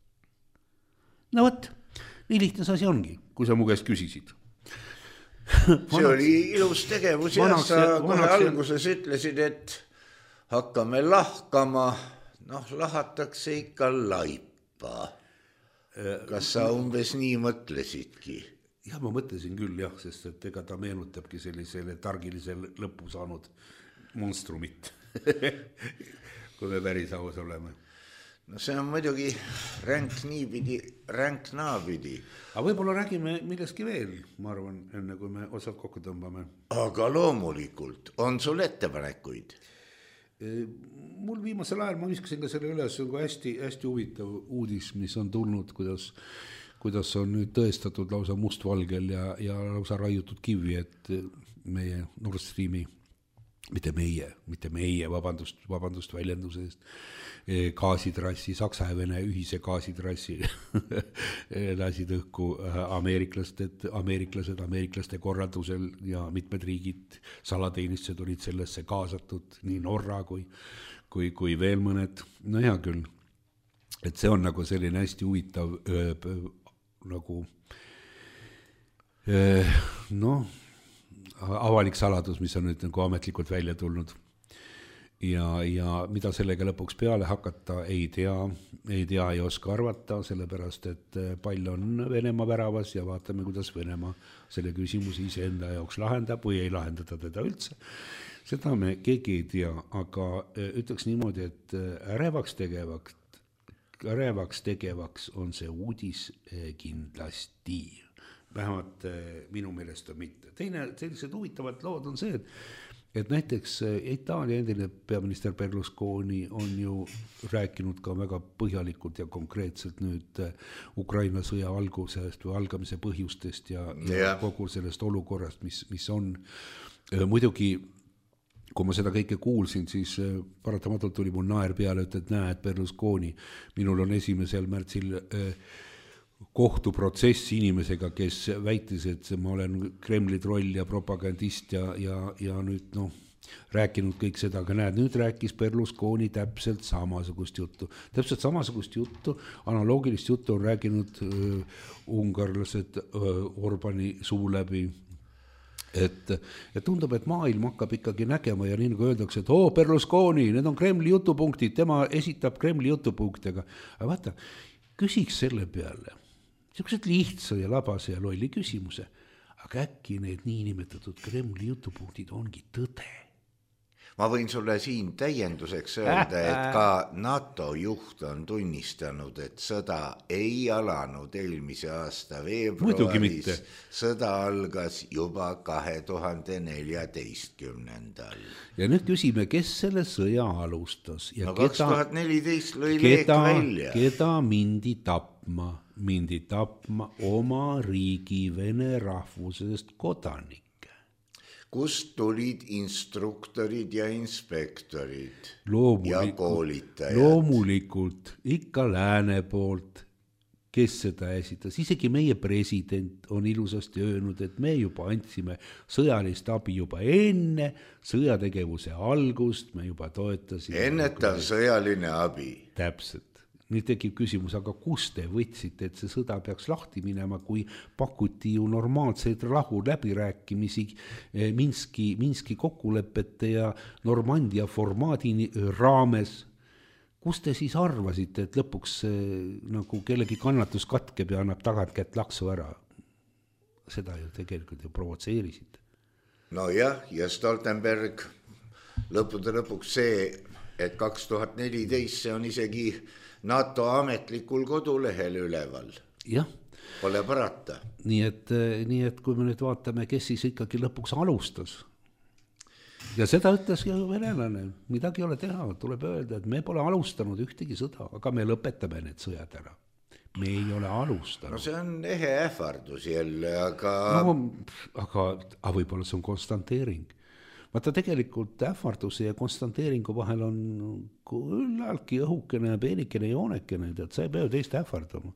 No võt, nii lihtne see asi ongi, kui sa mu käest küsisid.
Vanaks, see oli ilus tegevus ja vanaks, sa kohe vanaks, alguses ütlesid, et hakkame lahkama, noh, lahatakse ikka laipa. Kas sa umbes nii mõtlesidki?
Ja ma mõtlesin küll jah, sest et ega ta meenutabki sellisele targilise lõpu saanud monstrumit, kui me päris aus oleme.
no see on muidugi ränk niipidi, ränk naapidi.
Aga võib-olla räägime millestki veel, ma arvan, enne kui me osad kokku tõmbame.
Aga loomulikult, on sul ettepanekuid?
Mul viimasel ajal, ma viskasin ka selle üles, on ka hästi, hästi huvitav uudis, mis on tulnud, kuidas, kuidas on nüüd tõestatud lausa mustvalgel ja, ja lausa raiutud kivi, et meie Nord Streami, mitte meie, mitte meie, vabandust, vabandust väljenduse eest, gaasitrassi, Saksa ja Vene ühise gaasitrassi lasid õhku ameeriklased, ameeriklased, ameeriklaste korraldusel ja mitmed riigid, salateenistused olid sellesse kaasatud, nii Norra kui, kui, kui veel mõned, no hea küll, et see on nagu selline hästi huvitav öö, nagu öö, noh, avalik saladus, mis on nüüd nagu ametlikult välja tulnud. Ja, ja mida sellega lõpuks peale hakata, ei tea, ei tea, ei oska arvata, sellepärast, et pall on Venemaa väravas ja vaatame, kuidas Venemaa selle küsimusi iseenda jaoks lahendab või ei lahendada teda üldse. Seda me keegi ei tea, aga ütleks niimoodi, et ärevaks tegevaks, ärevaks tegevaks on see uudis kindlasti. Vähemalt minu meelest on mitte. Teine sellised huvitavad lood on see, et et näiteks Itaalia endine peaminister Berlusconi on ju rääkinud ka väga põhjalikult ja konkreetselt nüüd Ukraina sõja algusest või algamise põhjustest ja, ja kogu sellest olukorrast, mis, mis on. Muidugi, kui ma seda kõike kuulsin, siis paratamatult tuli mul naer peale, et näe, et Berlusconi, minul on esimesel märtsil kohtuprotsess inimesega, kes väitis, et ma olen Kremli troll ja propagandist ja, ja, ja nüüd noh, rääkinud kõik seda, aga näed, nüüd rääkis Berlusconi täpselt samasugust juttu. Täpselt samasugust juttu, analoogilist juttu on rääkinud uh, ungarlased uh, Orbani suu läbi. Et, et tundub, et maailm hakkab ikkagi nägema ja nii nagu öeldakse, et oo, Berlusconi, need on Kremli jutupunktid, tema esitab Kremli jutupunktega. Aga vaata, küsiks selle peale, niisugused lihtsa ja labase ja lolli küsimuse, aga äkki need niinimetatud Kremli jutupunktid ongi tõde?
Ma võin sulle siin täienduseks öelda, et ka NATO juht on tunnistanud, et sõda ei alanud eelmise aasta veebruaris. Sõda algas juba kahe tuhande neljateistkümnendal.
Ja nüüd küsime, kes selle sõja alustas? Ja
no kaks tuhat neliteist lõi
keda,
leek välja.
Keda mindi tapma? Mindi tapma oma riigi vene rahvusest kodanik.
Kust tulid instruktorid ja inspektorid ja koolitajad?
Loomulikult ikka lääne poolt, kes seda esitas. Isegi meie president on ilusasti öelnud, et me juba andsime sõjalist abi juba enne sõjategevuse algust, me juba toetasime.
Ennetav sõjaline abi.
Täpselt. Nüüd tekib küsimus, aga kus te võtsite, et see sõda peaks lahti minema, kui pakuti ju normaalseid rahu läbirääkimisi Minski, Minski kokkulepete ja Normandia formaadi raames. Kus te siis arvasite, et lõpuks nagu kellegi kannatus katkeb ja annab tagant kätt laksu ära? Seda ju tegelikult ju provotseerisid.
No jah, ja Stoltenberg lõppude lõpuks see, et kaks tuhat neliteist see on isegi NATO ametlikul kodulehel üleval.
Jah.
Pole parata.
Nii et, nii et kui me nüüd vaatame, kes siis ikkagi lõpuks alustas. Ja seda ütles ju venelane, midagi ei ole teha, tuleb öelda, et me pole alustanud ühtegi sõda, aga me lõpetame need sõjad ära. Me ei ole alustanud.
No see on ehe ähvardus jälle, aga...
No, aga, aga võib-olla see on konstanteering. Vaata tegelikult ähvarduse ja konstanteeringu vahel on küllaltki õhukene ja peenikene joonekene, et sa ei pea teist ähvardama.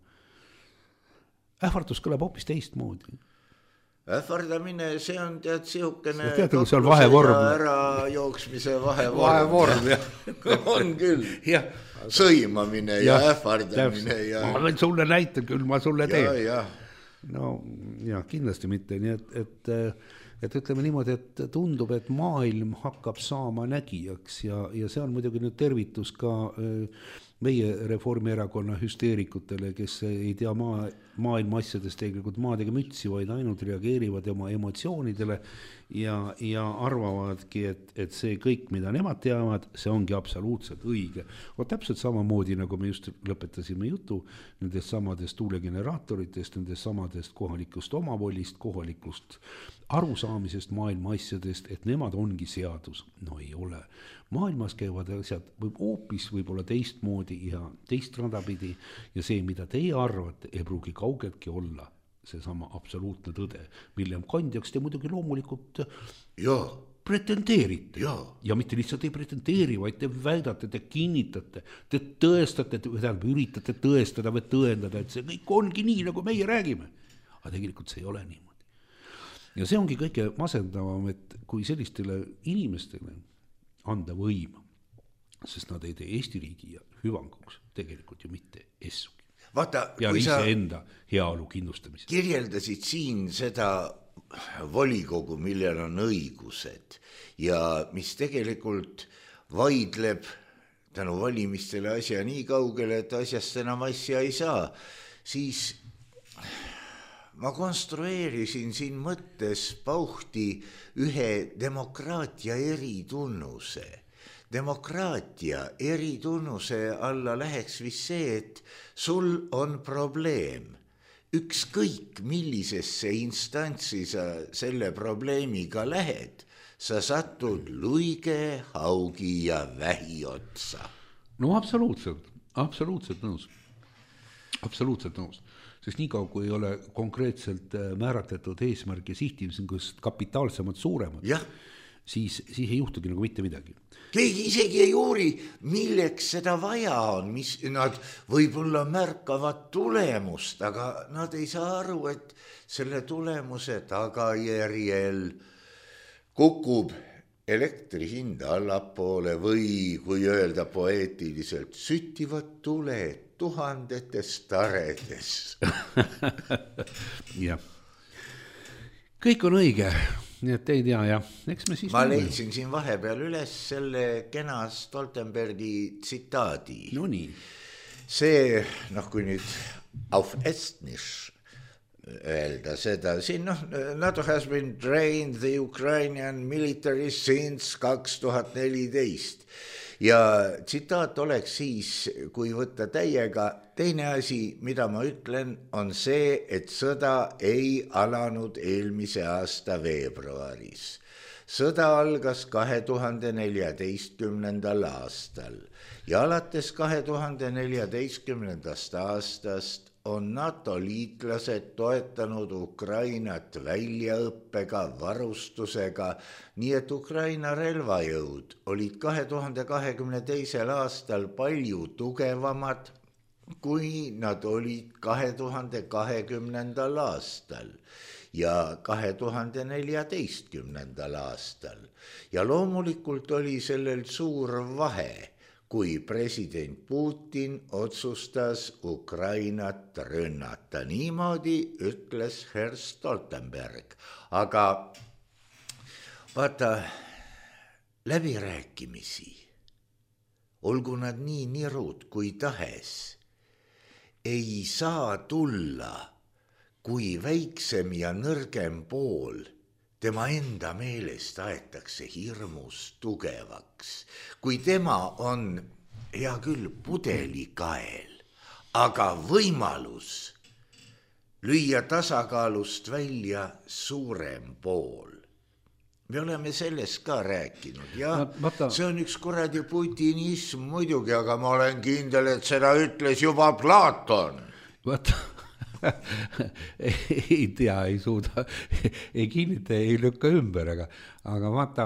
Ähvardus kõlab hoopis teist moodi.
Ähvardamine, see on tead sihukene
ära
jooksmise vahevorm. On küll. Ja. Sõimamine ja, ja ähvardamine. Ja...
Ma võin sulle näita küll, ma sulle teen.
Ja, ja.
No ja kindlasti mitte, nii et, et et ütleme niimoodi, et tundub, et maailm hakkab saama nägijaks ja, ja see on muidugi nüüd tervitus ka meie Reformierakonna hüsteerikutele, kes ei tea maa, maailma asjadest tegelikult maadega mütsi, vaid ainult reageerivad oma emotsioonidele ja, ja arvavadki, et, et see kõik, mida nemad teavad, see ongi absoluutselt õige. O, täpselt samamoodi, nagu me just lõpetasime jutu nendest samadest tuulegeneraatoritest, nendest samadest kohalikust omavolist, kohalikust arusaamisest maailma asjadest, et nemad ongi seadus. No ei ole. Maailmas käivad asjad võib hoopis võib-olla teistmoodi ja teist radapidi ja see, mida teie arvate, ei pruugi kaugeltki olla seesama absoluutne tõde, mille kandjaks te muidugi loomulikult
ja.
pretendeerite.
Ja.
ja mitte lihtsalt ei pretendeeri, vaid te väidate, te kinnitate, te tõestate, te üritate tõestada või tõendada, et see kõik ongi nii, nagu meie räägime. Aga tegelikult see ei ole niimoodi. Ja see ongi kõige masendavam, et kui sellistele inimestele anda võim, sest nad ei tee Eesti riigi ja hüvanguks tegelikult ju mitte essugi.
Vaata,
ja
kui sa
ise enda heaolu kindlustamise.
Kirjeldasid siin seda volikogu, millel on õigused ja mis tegelikult vaidleb tänu valimistele asja nii kaugele, et asjast enam asja ei saa, siis ma konstrueerisin siin mõttes pauhti ühe demokraatia eritunnuse. Demokraatia eritunnuse alla läheks vist see, et sul on probleem. Ükskõik millisesse instantsi sa selle probleemiga lähed, sa satud luige, haugi ja vähi otsa.
No absoluutselt, absoluutselt nõus. Absoluutselt nõus. Sest nii kaua, kui ei ole konkreetselt määratletud eesmärk ja sihtimisest kapitaalsemad suuremad,
jah.
Siis, siis ei juhtugi nagu mitte midagi.
Keegi isegi ei uuri, milleks seda vaja on, mis nad võib-olla märkavad tulemust, aga nad ei saa aru, et selle tulemuse tagajärjel kukub elektri hinda allapoole või kui öelda poeetiliselt, süttivad tuled tuhandetes taredes.
jah. Kõik on õige. Nii et ei tea, jah. Eks me siis
ma leidsin siin vahepeal üles selle kena Stoltenbergi tsitaadi.
No nii.
See, noh, kui nüüd auf Estnisch öelda seda, siin noh, NATO has been drained the Ukrainian military since kaks tuhat neliteist. Ja tsitaat oleks siis, kui võtta täiega, teine asi, mida ma ütlen, on see, et sõda ei alanud eelmise aasta veebruaris. Sõda algas kahe tuhande neljateistkümnendal aastal ja alates kahe tuhande neljateistkümnendast aastast on NATO liitlased toetanud Ukrainat väljaõppega, varustusega, nii et Ukraina relvajõud olid kahe tuhande kahekümne teisel aastal palju tugevamad, kui nad olid kahe tuhande kahekümnendal aastal ja kahe tuhande neljateistkümnendal aastal. Ja loomulikult oli sellel suur vahe, kui president Putin otsustas Ukrainat rünnata. Niimoodi ütles Herr Stoltenberg. Aga vaata, läbirääkimisi, olgu nad nii nirud kui tahes, ei saa tulla, kui väiksem ja nõrgem pool tema enda meelest aetakse hirmus tugevaks, kui tema on, hea küll, pudelikael, aga võimalus lüüa tasakaalust välja suurem pool. Me oleme sellest ka rääkinud ja Vaata. See on üks kuradi putinism muidugi, aga ma olen kindel, et seda ütles juba Platon.
Vaata. ei tea, ei suuda, ei kinnita, ei lükka ümber, aga, aga vaata,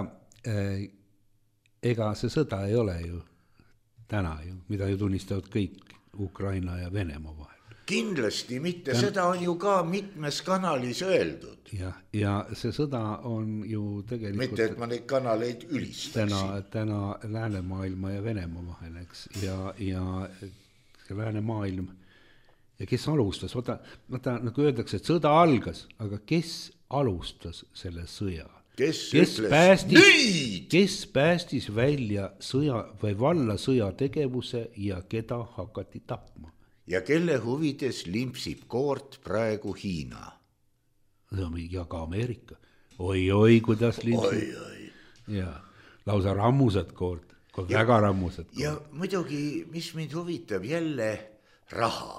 ega see sõda ei ole ju täna ju, mida ju tunnistavad kõik Ukraina ja Venemaa vahel.
Kindlasti mitte, täna, seda on ju ka mitmes kanalis öeldud.
Ja, ja see sõda on ju tegelikult...
Mitte, et ma neid kanaleid ülistaksin.
Täna, täna läänemaailma ja Venemaa vahel, eks, ja, ja läänemaailm ja kes alustas, vaata, vaata, nagu öeldakse, et sõda algas, aga kes alustas selle sõja?
kes,
kes
ütles
päästis,
nüüd,
kes päästis välja sõja või valla sõjategevuse ja keda hakati tapma.
ja kelle huvides limpsib koort praegu Hiina.
ja ka Ameerika. oi-oi, kuidas limpsib. ja lausa rammusad koort, ja, väga rammusad koort.
ja muidugi, mis mind huvitab, jälle raha.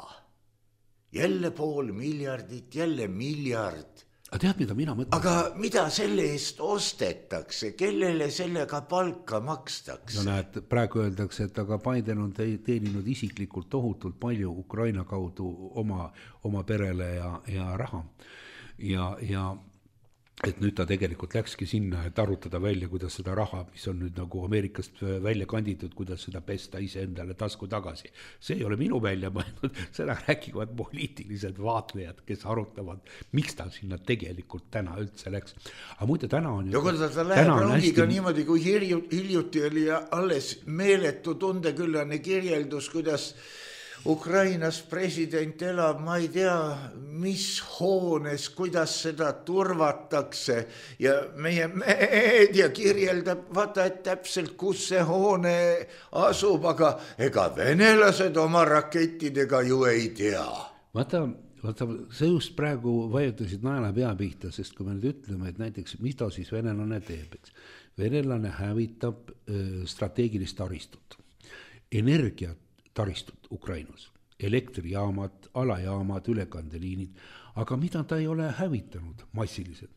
jälle pool miljardit, jälle miljard.
aga tead, mida mina mõtlen?
aga mida selle eest ostetakse, kellele sellega palka makstakse?
no näed, praegu öeldakse, et aga Biden on teeninud isiklikult tohutult palju Ukraina kaudu oma, oma perele ja, ja raha. ja, ja et nüüd ta tegelikult läkski sinna, et arutada välja, kuidas seda raha, mis on nüüd nagu Ameerikast välja kanditud, kuidas seda pesta ise endale tasku tagasi. See ei ole minu välja mõelnud, seda räägivad poliitilised vaatlejad, kes arutavad, miks ta sinna tegelikult täna üldse läks. Aga muide, täna on...
ja kui ta, ta läheb rongiga hästi... niimoodi, kui hiljuti oli alles meeletu tundeküllane kirjeldus, kuidas Ukrainas president elab, ma ei tea, mis hoones, kuidas seda turvatakse ja meie meedia kirjeldab, vaata, et täpselt kus see hoone asub, aga ega venelased oma rakettidega ju ei tea.
Vaata, vaata, see just praegu vajutasid naela pea pihta, sest kui me nüüd ütleme, et näiteks mida siis venelane teeb, eks. Venelane hävitab äh, strateegilist taristut, energiat, taristut Ukrainas, elektrijaamad, alajaamad, ülekandeliinid, aga mida ta ei ole hävitanud massiliselt?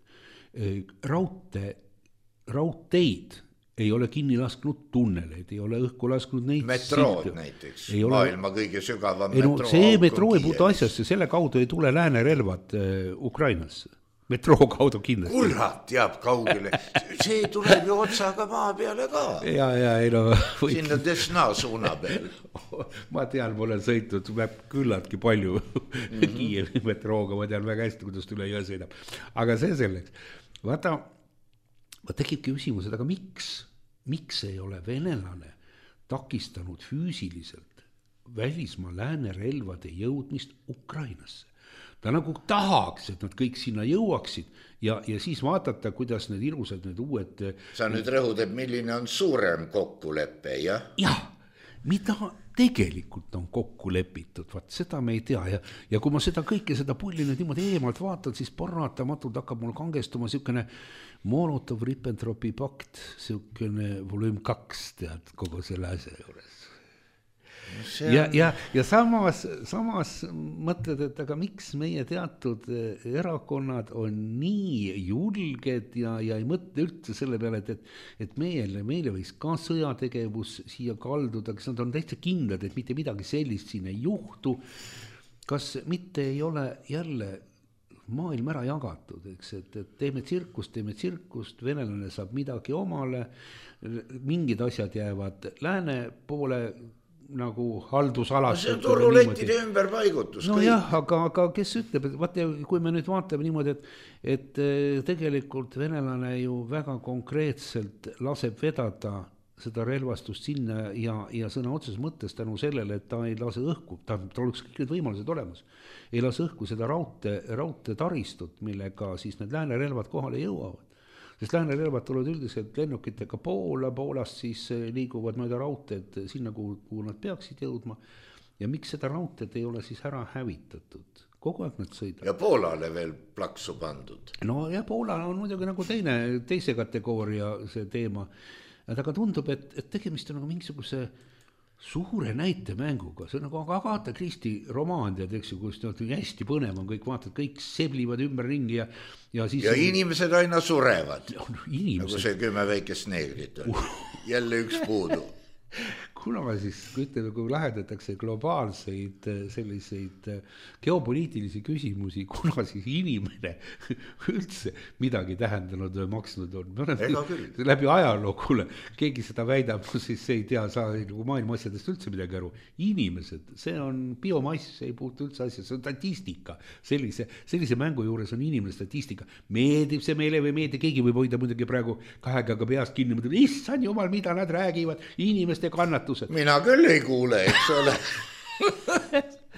Raudte, raudteid ei ole kinni lasknud tunneleid, ei ole õhku lasknud neid
metrood siit, näiteks, ole... maailma kõige sügavam
ei, no, metroo. See metroo ei puutu asjasse, selle kaudu ei tule läänerelvad äh, Ukrainasse. Metroo kaudu kindlasti.
Kurat teab kaugele, see tuleb ju otsaga maa peale ka.
ja, ja, ei no... Või...
sinna Desna suuna peal.
ma tean, ma olen sõitnud küllaltki palju mm-hmm. Kiievi metrooga, ma tean väga hästi, kuidas üle jõe sõidab. Aga see selleks. Vaata, ma tekibki küsimus, et aga miks, miks ei ole venelane takistanud füüsiliselt välismaa lääne relvade jõudmist Ukrainasse? Ta nagu tahaks, et nad kõik sinna jõuaksid ja, ja siis vaadata, kuidas need ilusad, need uued...
Sa nüüd rõhud, et milline on suurem kokkulepe, jah?
Jah, mida tegelikult on kokku lepitud, vaat seda me ei tea ja, ja kui ma seda kõike, seda pulli nüüd niimoodi eemalt vaatan, siis paratamatult hakkab mul kangestuma siukene Molotov-Ribbentropi pakt, siukene volüüm kaks, tead, kogu selle asja juures. On... ja, ja, ja samas, samas mõtled, et aga miks meie teatud erakonnad on nii julged ja, ja ei mõtle üldse selle peale, et, et, et meile, meile võiks ka sõjategevus siia kalduda, kas nad on täitsa kindlad, et mitte midagi sellist siin ei juhtu. Kas mitte ei ole jälle maailm ära jagatud, eks, et, et teeme tsirkust, teeme tsirkust, venelane saab midagi omale, mingid asjad jäävad lääne poole nagu haldusalasse.
See on turulettide ümberpaigutus.
No kõik. Jah, aga, aga kes ütleb, et vaata, kui me nüüd vaatame niimoodi, et, et tegelikult venelane ju väga konkreetselt laseb vedada seda relvastust sinna ja, ja sõna otseses mõttes tänu sellele, et ta ei lase õhku, ta, ta oleks kõik need võimalused olemas, ei lase õhku seda raudte, raudte taristut, millega siis need lääne relvad kohale jõuavad. Sest lääne relvad tulevad üldiselt lennukitega Poola, Poolast siis liiguvad mööda raudteed sinna, kuhu, kuhu nad peaksid jõudma. Ja miks seda raudteed ei ole siis ära hävitatud? Kogu aeg nad sõidavad.
Ja Poolale veel plaksu pandud.
No ja Poola on muidugi nagu teine, teise kategooria see teema. Aga tundub, et, et tegemist on nagu mingisuguse suure näitemänguga. See on nagu Agatha Christie romaan, tead, eks ju, kus hästi põnev on, kõik vaatad, kõik seblivad ümber ringi ja, ja siis...
Ja inimesed aina surevad.
No, inimesed...
Nagu see kümme väikest neegrit on. Jälle üks puudu.
Kuna siis, kui ütleme, kui lahendatakse globaalseid selliseid geopoliitilisi küsimusi, kuna siis inimene üldse midagi tähendanud või maksnud on. Läbi ajaloo, kuule, keegi seda väidab, siis ei tea, saa nagu maailma asjadest üldse midagi aru. Inimesed, see on biomass, see ei puutu üldse asja, see on statistika. Sellise, sellise mängu juures on inimene statistika. Meeldib see meile või meeldib, keegi võib hoida muidugi praegu kahega peast kinni, mõtleb, issand jumal, mida nad räägivad, inimeste kannatused.
Mina küll ei kuule, eks ole.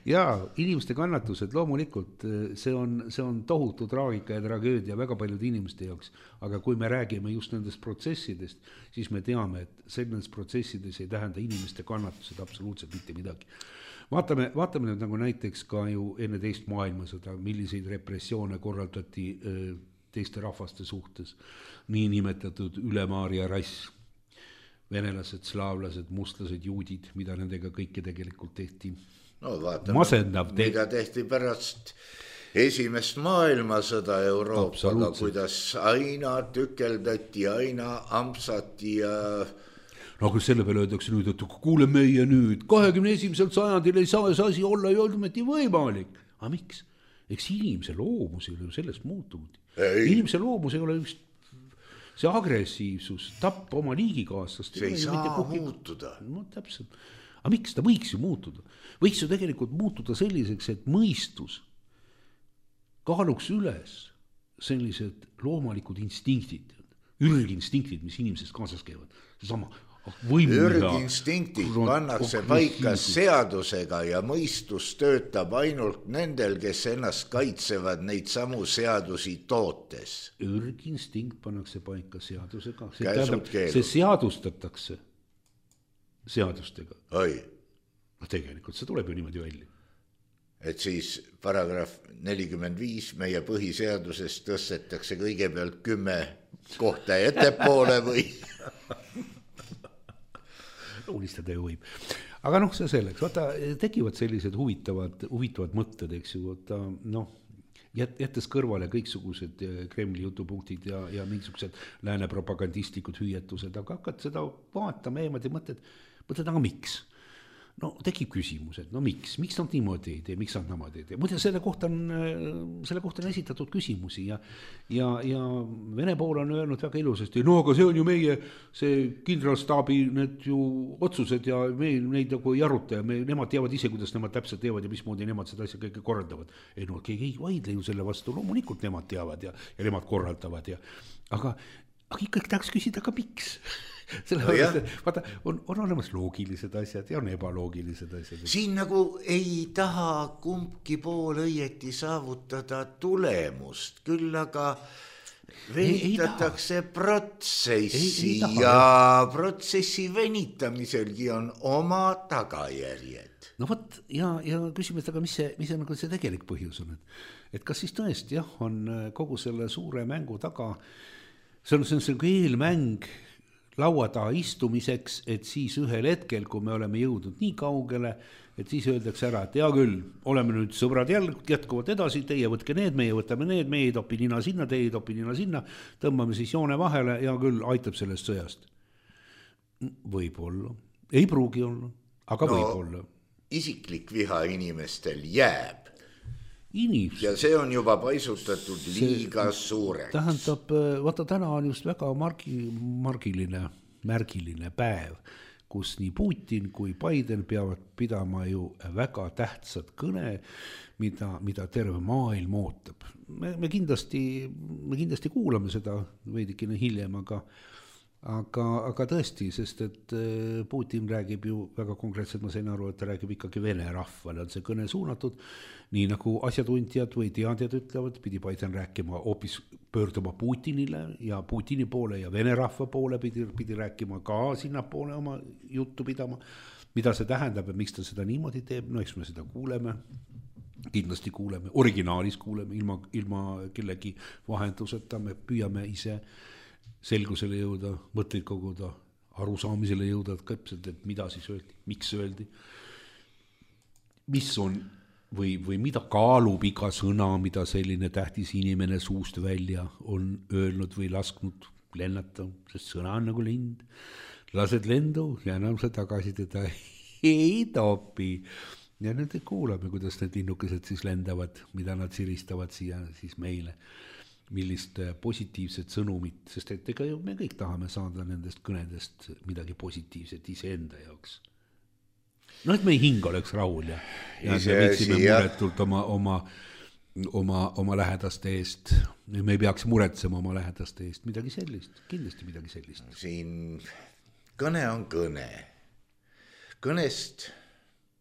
jaa, inimeste kannatused, loomulikult see on, see on tohutu traagika ja tragöödia väga paljude inimeste jaoks, aga kui me räägime just nendest protsessidest, siis me teame, et selles protsessides ei tähenda inimeste kannatused absoluutselt mitte midagi. Vaatame, vaatame nüüd nagu näiteks ka ju enne teist maailmasõda, milliseid repressioone korraldati teiste rahvaste suhtes, nii nimetatud ülemaaria rass, venelased, slaavlased, mustlased, juudid, mida nendega kõike tegelikult tehti.
No vaatame,
masendav te...
mida tehti pärast esimest maailmasõda Euroopaga, kuidas aina tükeldati, aina ampsati ja...
No aga selle peale öeldakse nüüd, et kuule meie nüüd, kahekümne esimesel sajandil ei saa see asi olla ju oldumeti võimalik. Aga miks? Eks inimese loomus ei ole ju sellest muutunud. Inimese loomus ei ole just see agressiivsus, tapp oma liigikaaslast.
See ei saa kuhki... muutuda.
No täpselt. Aga miks ta võiks ju muutuda? Võiks ju tegelikult muutuda selliseks, et mõistus kaaluks üles sellised loomalikud instinktid, ürginstiktid, mis inimesest kaasas käivad. Seesama
ürginstiktid pannakse paika seadusega ja mõistus töötab ainult nendel, kes ennast kaitsevad neid samu seadusi tootes.
Ürginstinkt pannakse paika seadusega. See,
tähendab,
see seadustatakse seadustega.
Oi.
No tegelikult see tuleb ju niimoodi välja.
Et siis paragrahv nelikümmend viis meie põhiseadusest tõstetakse kõigepealt kümme kohta ettepoole või...
unistada ju võib. Aga noh, see selleks, vaata, tekivad sellised huvitavad, huvitavad mõtted, eks ju, vaata, noh, jättes kõrvale kõiksugused Kremli jutupunktid ja, ja mingisugused lääne propagandistlikud hüüetused, aga hakkad seda vaatama eemad ja mõtted, mõtted, aga miks? No tekib küsimus, et no miks, miks nad niimoodi ei tee, miks nad niimoodi ei tee. Muide, selle kohta on, selle kohta on esitatud küsimusi ja, ja, ja Vene pool on öelnud väga ilusasti, no aga see on ju meie, see kindralstaabi need ju otsused ja me neid nagu ei aruta ja me, nemad teavad ise, kuidas nemad täpselt teevad ja mismoodi nemad seda asja kõike korraldavad. Ei no, keegi ei vaidle ju selle vastu, loomulikult nemad teavad ja, ja nemad korraldavad ja, aga, aga ikkagi tahaks küsida ka miks? Selle no vastu, vaata, on, on olemas loogilised asjad ja on ebaloogilised asjad.
Siin nagu ei taha kumbki pool õieti saavutada tulemust, küll aga venitatakse protsessi ei, ei ja protsessi venitamiselgi on oma tagajärjed.
No võt, ja, ja küsime, aga mis see, mis see, nagu see tegelik põhjus on, et, et kas siis tõesti jah, on kogu selle suure mängu taga, see on see, see eelmäng laua taha istumiseks, et siis ühel hetkel, kui me oleme jõudnud nii kaugele, et siis öeldakse ära, et hea küll, oleme nüüd sõbrad jätkuvad edasi, teie võtke need, meie võtame need, meie ei topi nina sinna, teie ei topi nina sinna, tõmbame siis joone vahele, hea küll, aitab sellest sõjast. Võib-olla, ei pruugi olla, aga no, võib-olla.
Isiklik viha inimestel jääb.
Inimesed.
Ja see on juba paisutatud liiga suureks.
Tähendab, vaata täna on just väga margi, margiline, märgiline päev, kus nii Putin kui Biden peavad pidama ju väga tähtsat kõne, mida, mida terve maailm ootab. Me, me, kindlasti, me kindlasti kuulame seda veidikene hiljem, aga Aga, aga tõesti, sest et Putin räägib ju väga konkreetselt, ma sain aru, et ta räägib ikkagi vene rahvale, on see kõne suunatud, nii nagu asjatundjad või teadjad ütlevad, pidi Biden rääkima hoopis pöörduma Putinile ja Putini poole ja vene rahva poole pidi, pidi rääkima ka sinna poole oma juttu pidama, mida see tähendab ja miks ta seda niimoodi teeb, no eks me seda kuuleme, kindlasti kuuleme, originaalis kuuleme, ilma, ilma kellegi vahenduseta, me püüame ise selgusele jõuda, mõtteid koguda, arusaamisele jõuda, et kõpselt, et mida siis öeldi, miks öeldi, mis on või, või mida kaalub iga sõna, mida selline tähtis inimene suust välja on öelnud või lasknud lennata, sest sõna on nagu lind, lased lendu ja enam sa tagasi teda ei topi. Ja nüüd kuulame, kuidas need linnukesed siis lendavad, mida nad siristavad siia siis meile. Millist positiivset sõnumit, sest et ega ju me kõik tahame saada nendest kõnedest midagi positiivset iseenda jaoks. No et meie hing oleks rahul ja, ja me võiksime muretult oma, oma, oma, oma lähedaste eest, me ei peaks muretsema oma lähedaste eest, midagi sellist, kindlasti midagi sellist.
Siin kõne on kõne. Kõnest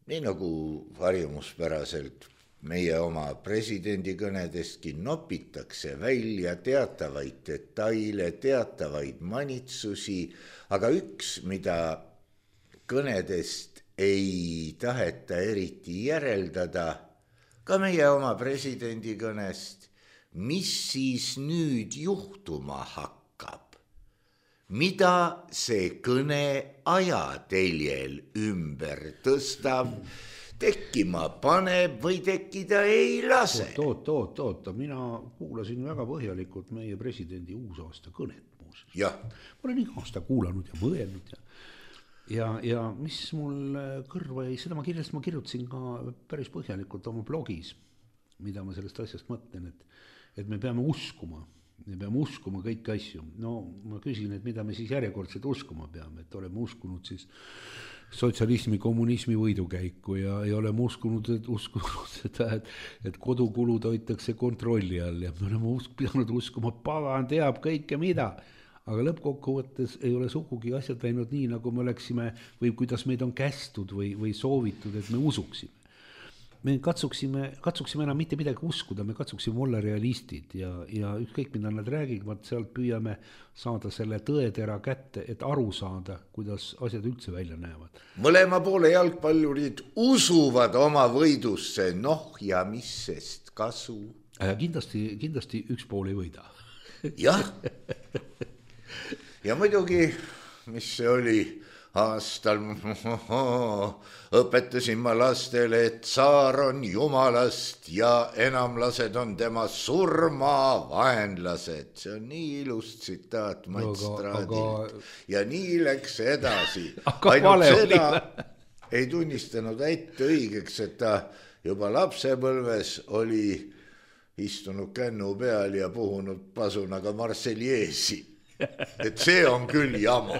nii nagu harjumuspäraselt meie oma presidendi kõnedestki nopitakse välja teatavaid detaile, teatavaid manitsusi, aga üks, mida kõnedest ei taheta eriti järeldada, ka meie oma presidendi kõnest, mis siis nüüd juhtuma hakkab, mida see kõne ajateljel ümber tõstab, tekkima paneb või tekkida ei lase.
Oot, oot, oot, mina kuulasin väga põhjalikult meie presidendi uusaasta kõnet muuseas.
Jah.
Ma olen iga aasta kuulanud ja mõelnud ja, ja, ja mis mul kõrva ei, seda ma kirjast, ma kirjutasin ka päris põhjalikult oma blogis, mida ma sellest asjast mõtlen, et, et me peame uskuma, me peame uskuma kõiki asju. No ma küsin, et mida me siis järjekordselt uskuma peame, et oleme uskunud siis sotsialismi, kommunismi võidukäiku ja ei ole uskunud, et, uskunud seda, et, et kodukulud hoitakse kontrolli all ja me oleme usk, pidanud uskuma, pagan teab kõike mida, aga lõppkokkuvõttes ei ole sugugi asjad läinud nii, nagu me oleksime või kuidas meid on kästud või, või soovitud, et me usuksime. Me katsuksime, katsuksime enam mitte midagi uskuda, me katsuksime olla realistid ja, ja ükskõik mida nad räägivad, sealt püüame saada selle tõetera kätte, et aru saada, kuidas asjad üldse välja näevad.
Mõlema poole jalgpallurid usuvad oma võidusse, noh ja mis sest kasu.
Kindlasti, kindlasti üks pool ei võida.
Jah. Ja muidugi, mis see oli aastal, õpetasin ma lastele, et tsaar on jumalast ja enamlased on tema surma vaenlased. See on nii ilus tsitaat Mats Traadilt. Ja nii läks edasi. Ainult seda ei tunnistanud ette õigeks, et ta juba lapsepõlves oli istunud kännu peal ja puhunud pasunaga Marseljeesi. Et see on küll jama.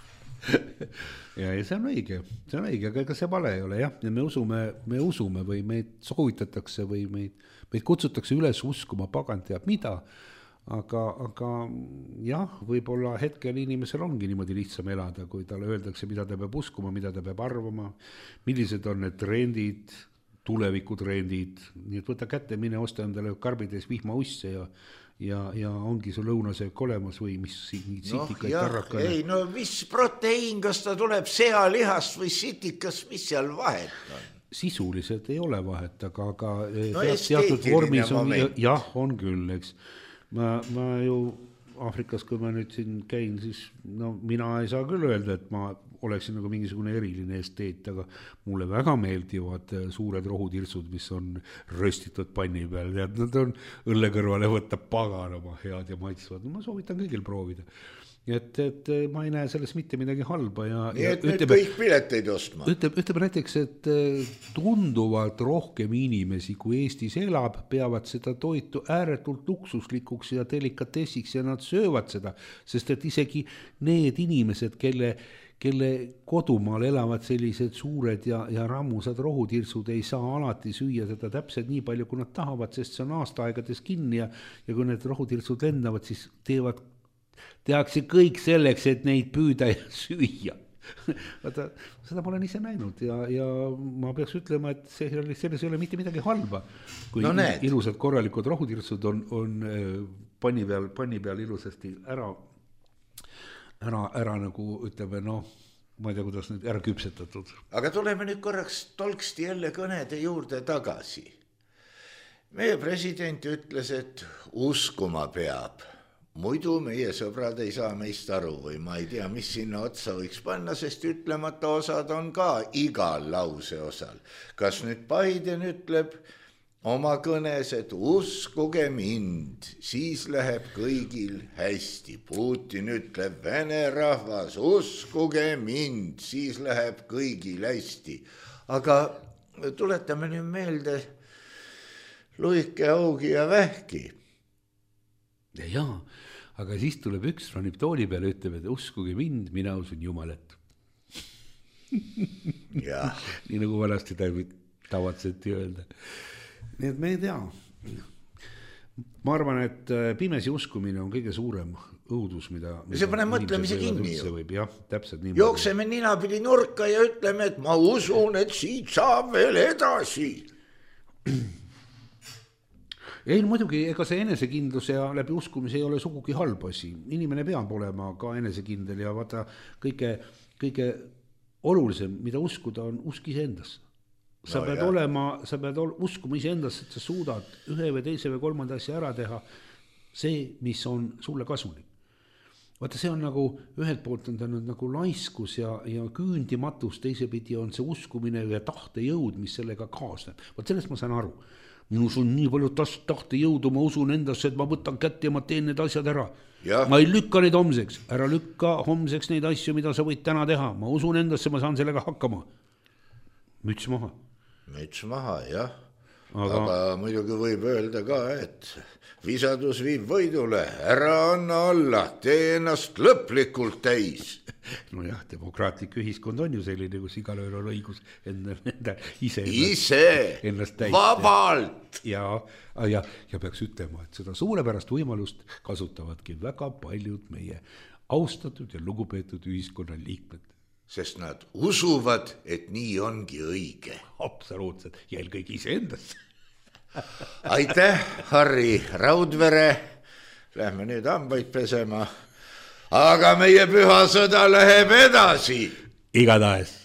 Ja, ja see on õige, see on õige, aga ega see vale ei ole, jah, ja me usume, me usume või meid soovitatakse või meid, meid kutsutakse üles uskuma pagan teab mida, aga, aga jah, võib-olla hetkel inimesel ongi niimoodi lihtsam elada, kui talle öeldakse, mida ta peab uskuma, mida ta peab arvama, millised on need trendid, tulevikutrendid, nii et võta kätte, mine osta endale karbides vihmausse ja ja, ja ongi su lõunasöök olemas või mis sitikaid no, tarrakane.
Ei, no mis proteiin, kas ta tuleb sealihast või sitikas, mis seal vahet on?
Sisuliselt ei ole vahet, aga, aga
no,
teatud vormis on, jah, on küll, eks. Ma, ma ju Aafrikas, kui ma nüüd siin käin, siis no mina ei saa küll öelda, et ma oleksin nagu mingisugune eriline esteet, aga mulle väga meeldivad suured rohutirsud, mis on röstitud panni peal, ja nad on õlle kõrvale võtta paganama head ja maitsvad. No, ma soovitan kõigil proovida. Et, et ma ei näe sellest mitte midagi halba. Ja,
nii
ja
et nüüd ütleme, kõik pileteid ostma.
Ütleme, ütleme näiteks, et tunduvalt rohkem inimesi, kui Eestis elab, peavad seda toitu ääretult luksuslikuks ja delikatessiks ja nad söövad seda, sest et isegi need inimesed, kelle kelle kodumaal elavad sellised suured ja, ja rammusad rohutirsud, ei saa alati süüa seda täpselt nii palju, kui nad tahavad, sest see on aastaaegades kinni ja, ja kui need rohutirsud lendavad, siis teevad, tehakse kõik selleks, et neid püüda ja süüa. Vaata, seda ma olen ise näinud ja, ja ma peaks ütlema, et see, selles ei ole mitte midagi halba. Kui no ilusad korralikud rohutirsud on, on panni peal, panni peal ilusasti ära Ära, ära nagu ütleme, noh, ma ei tea, kuidas nüüd ära küpsetatud.
Aga tuleme nüüd korraks tolksti jälle kõnede juurde tagasi. Meie president ütles, et uskuma peab. Muidu meie sõbrad ei saa meist aru või ma ei tea, mis sinna otsa võiks panna, sest ütlemata osad on ka igal lause osal. Kas nüüd Biden ütleb oma kõnes, et uskuge mind, siis läheb kõigil hästi. Putin ütleb, Vene rahvas, uskuge mind, siis läheb kõigil hästi. Aga tuletame nüüd meelde Luike, Augi ja Vähki.
Ja, ja, aga siis tuleb üks, ronib tooli peale, ütleb, et uskuge mind, mina usun Jumalat. Nii nagu vanasti tavatseti öelda. Nii et me ei tea. ma arvan, et pimesi uskumine on kõige suurem õudus, mida...
Ja see paneb mõtlemise kinni ju.
Võib, jah, täpselt nii.
Jookseme ninapidi nurka ja ütleme, et ma usun, et siit saab veel edasi.
Ei, muidugi, ega see enesekindlus ja läbi uskumise ei ole sugugi halb asi. Inimene peab olema ka enesekindel ja vaata, kõige, kõige olulisem, mida uskuda, on usk iseendasse. Sa no, pead jah. olema, sa pead ol, uskuma iseendasse, et sa suudad ühe või teise või kolmanda asja ära teha see, mis on sulle kasulik. Vaata, see on nagu, ühelt poolt on ta nagu laiskus ja, ja küündimatus, teise pidi on see uskumine ja tahtejõud, mis sellega kaasneb. Vaat sellest ma saan aru. Minus on nii palju tahtejõudu, ma usun endasse, et ma võtan kätte ja ma teen need asjad ära. Ja. Ma ei lükka neid homseks, ära lükka homseks neid asju, mida sa võid täna teha. Ma usun endasse, ma saan sellega hakkama. Müts maha.
Müts maha, jah. Aga... Aga muidugi võib öelda ka, et visadus viib võidule, ära anna alla, tee ennast lõplikult täis.
No jah, demokraatlik ühiskond on ju selline, kus igalööl on õigus enda, enda ise,
ise
ennast täis.
Vabalt!
Ja, ja, ja peaks ütlema, et seda suurepärast võimalust kasutavadki väga paljud meie austatud ja lugupeetud ühiskonna liikmed.
Sest nad usuvad, et nii ongi õige.
Absoluutselt, ja eelkõige ise endasse.
Aitäh, Harri Raudvere. Lähme nüüd hambaid pesema. Aga meie püha sõda läheb edasi.
Igatahes.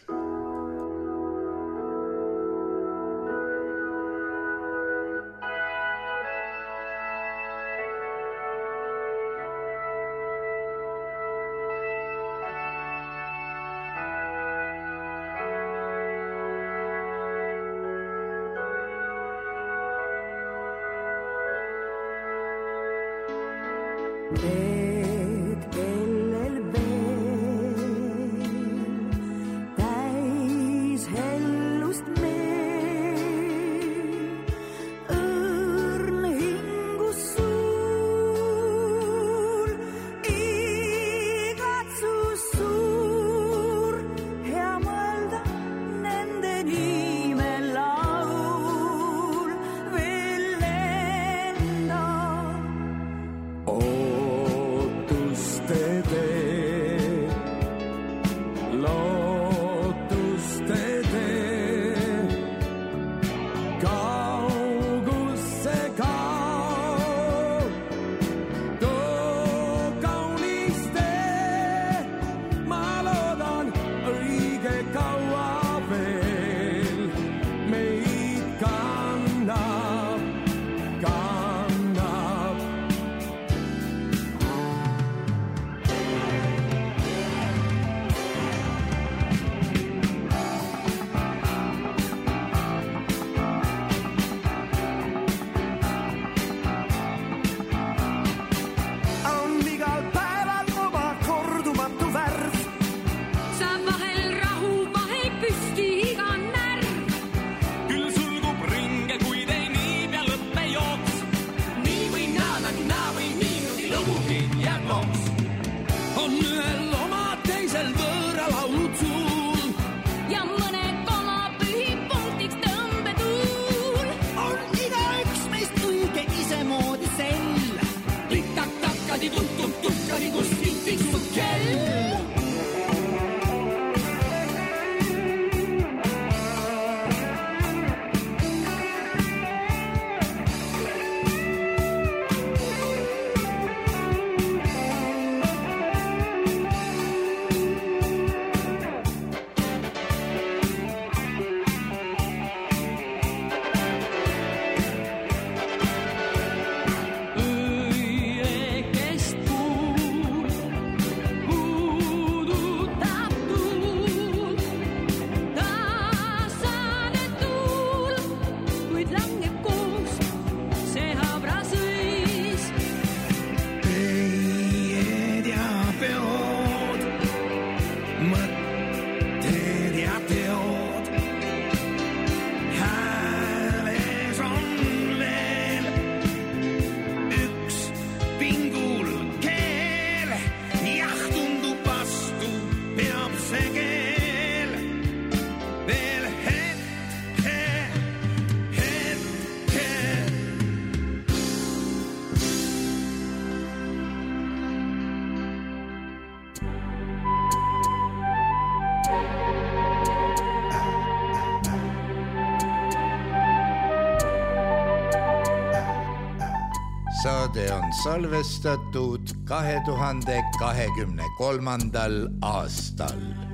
Need, kellel veel täis hellust meel, õrn hingus suur, igatsus suur, hea mõelda nende nime laul veel lenda. Oh.
saade on salvestatud kahe tuhande kahekümne kolmandal aastal.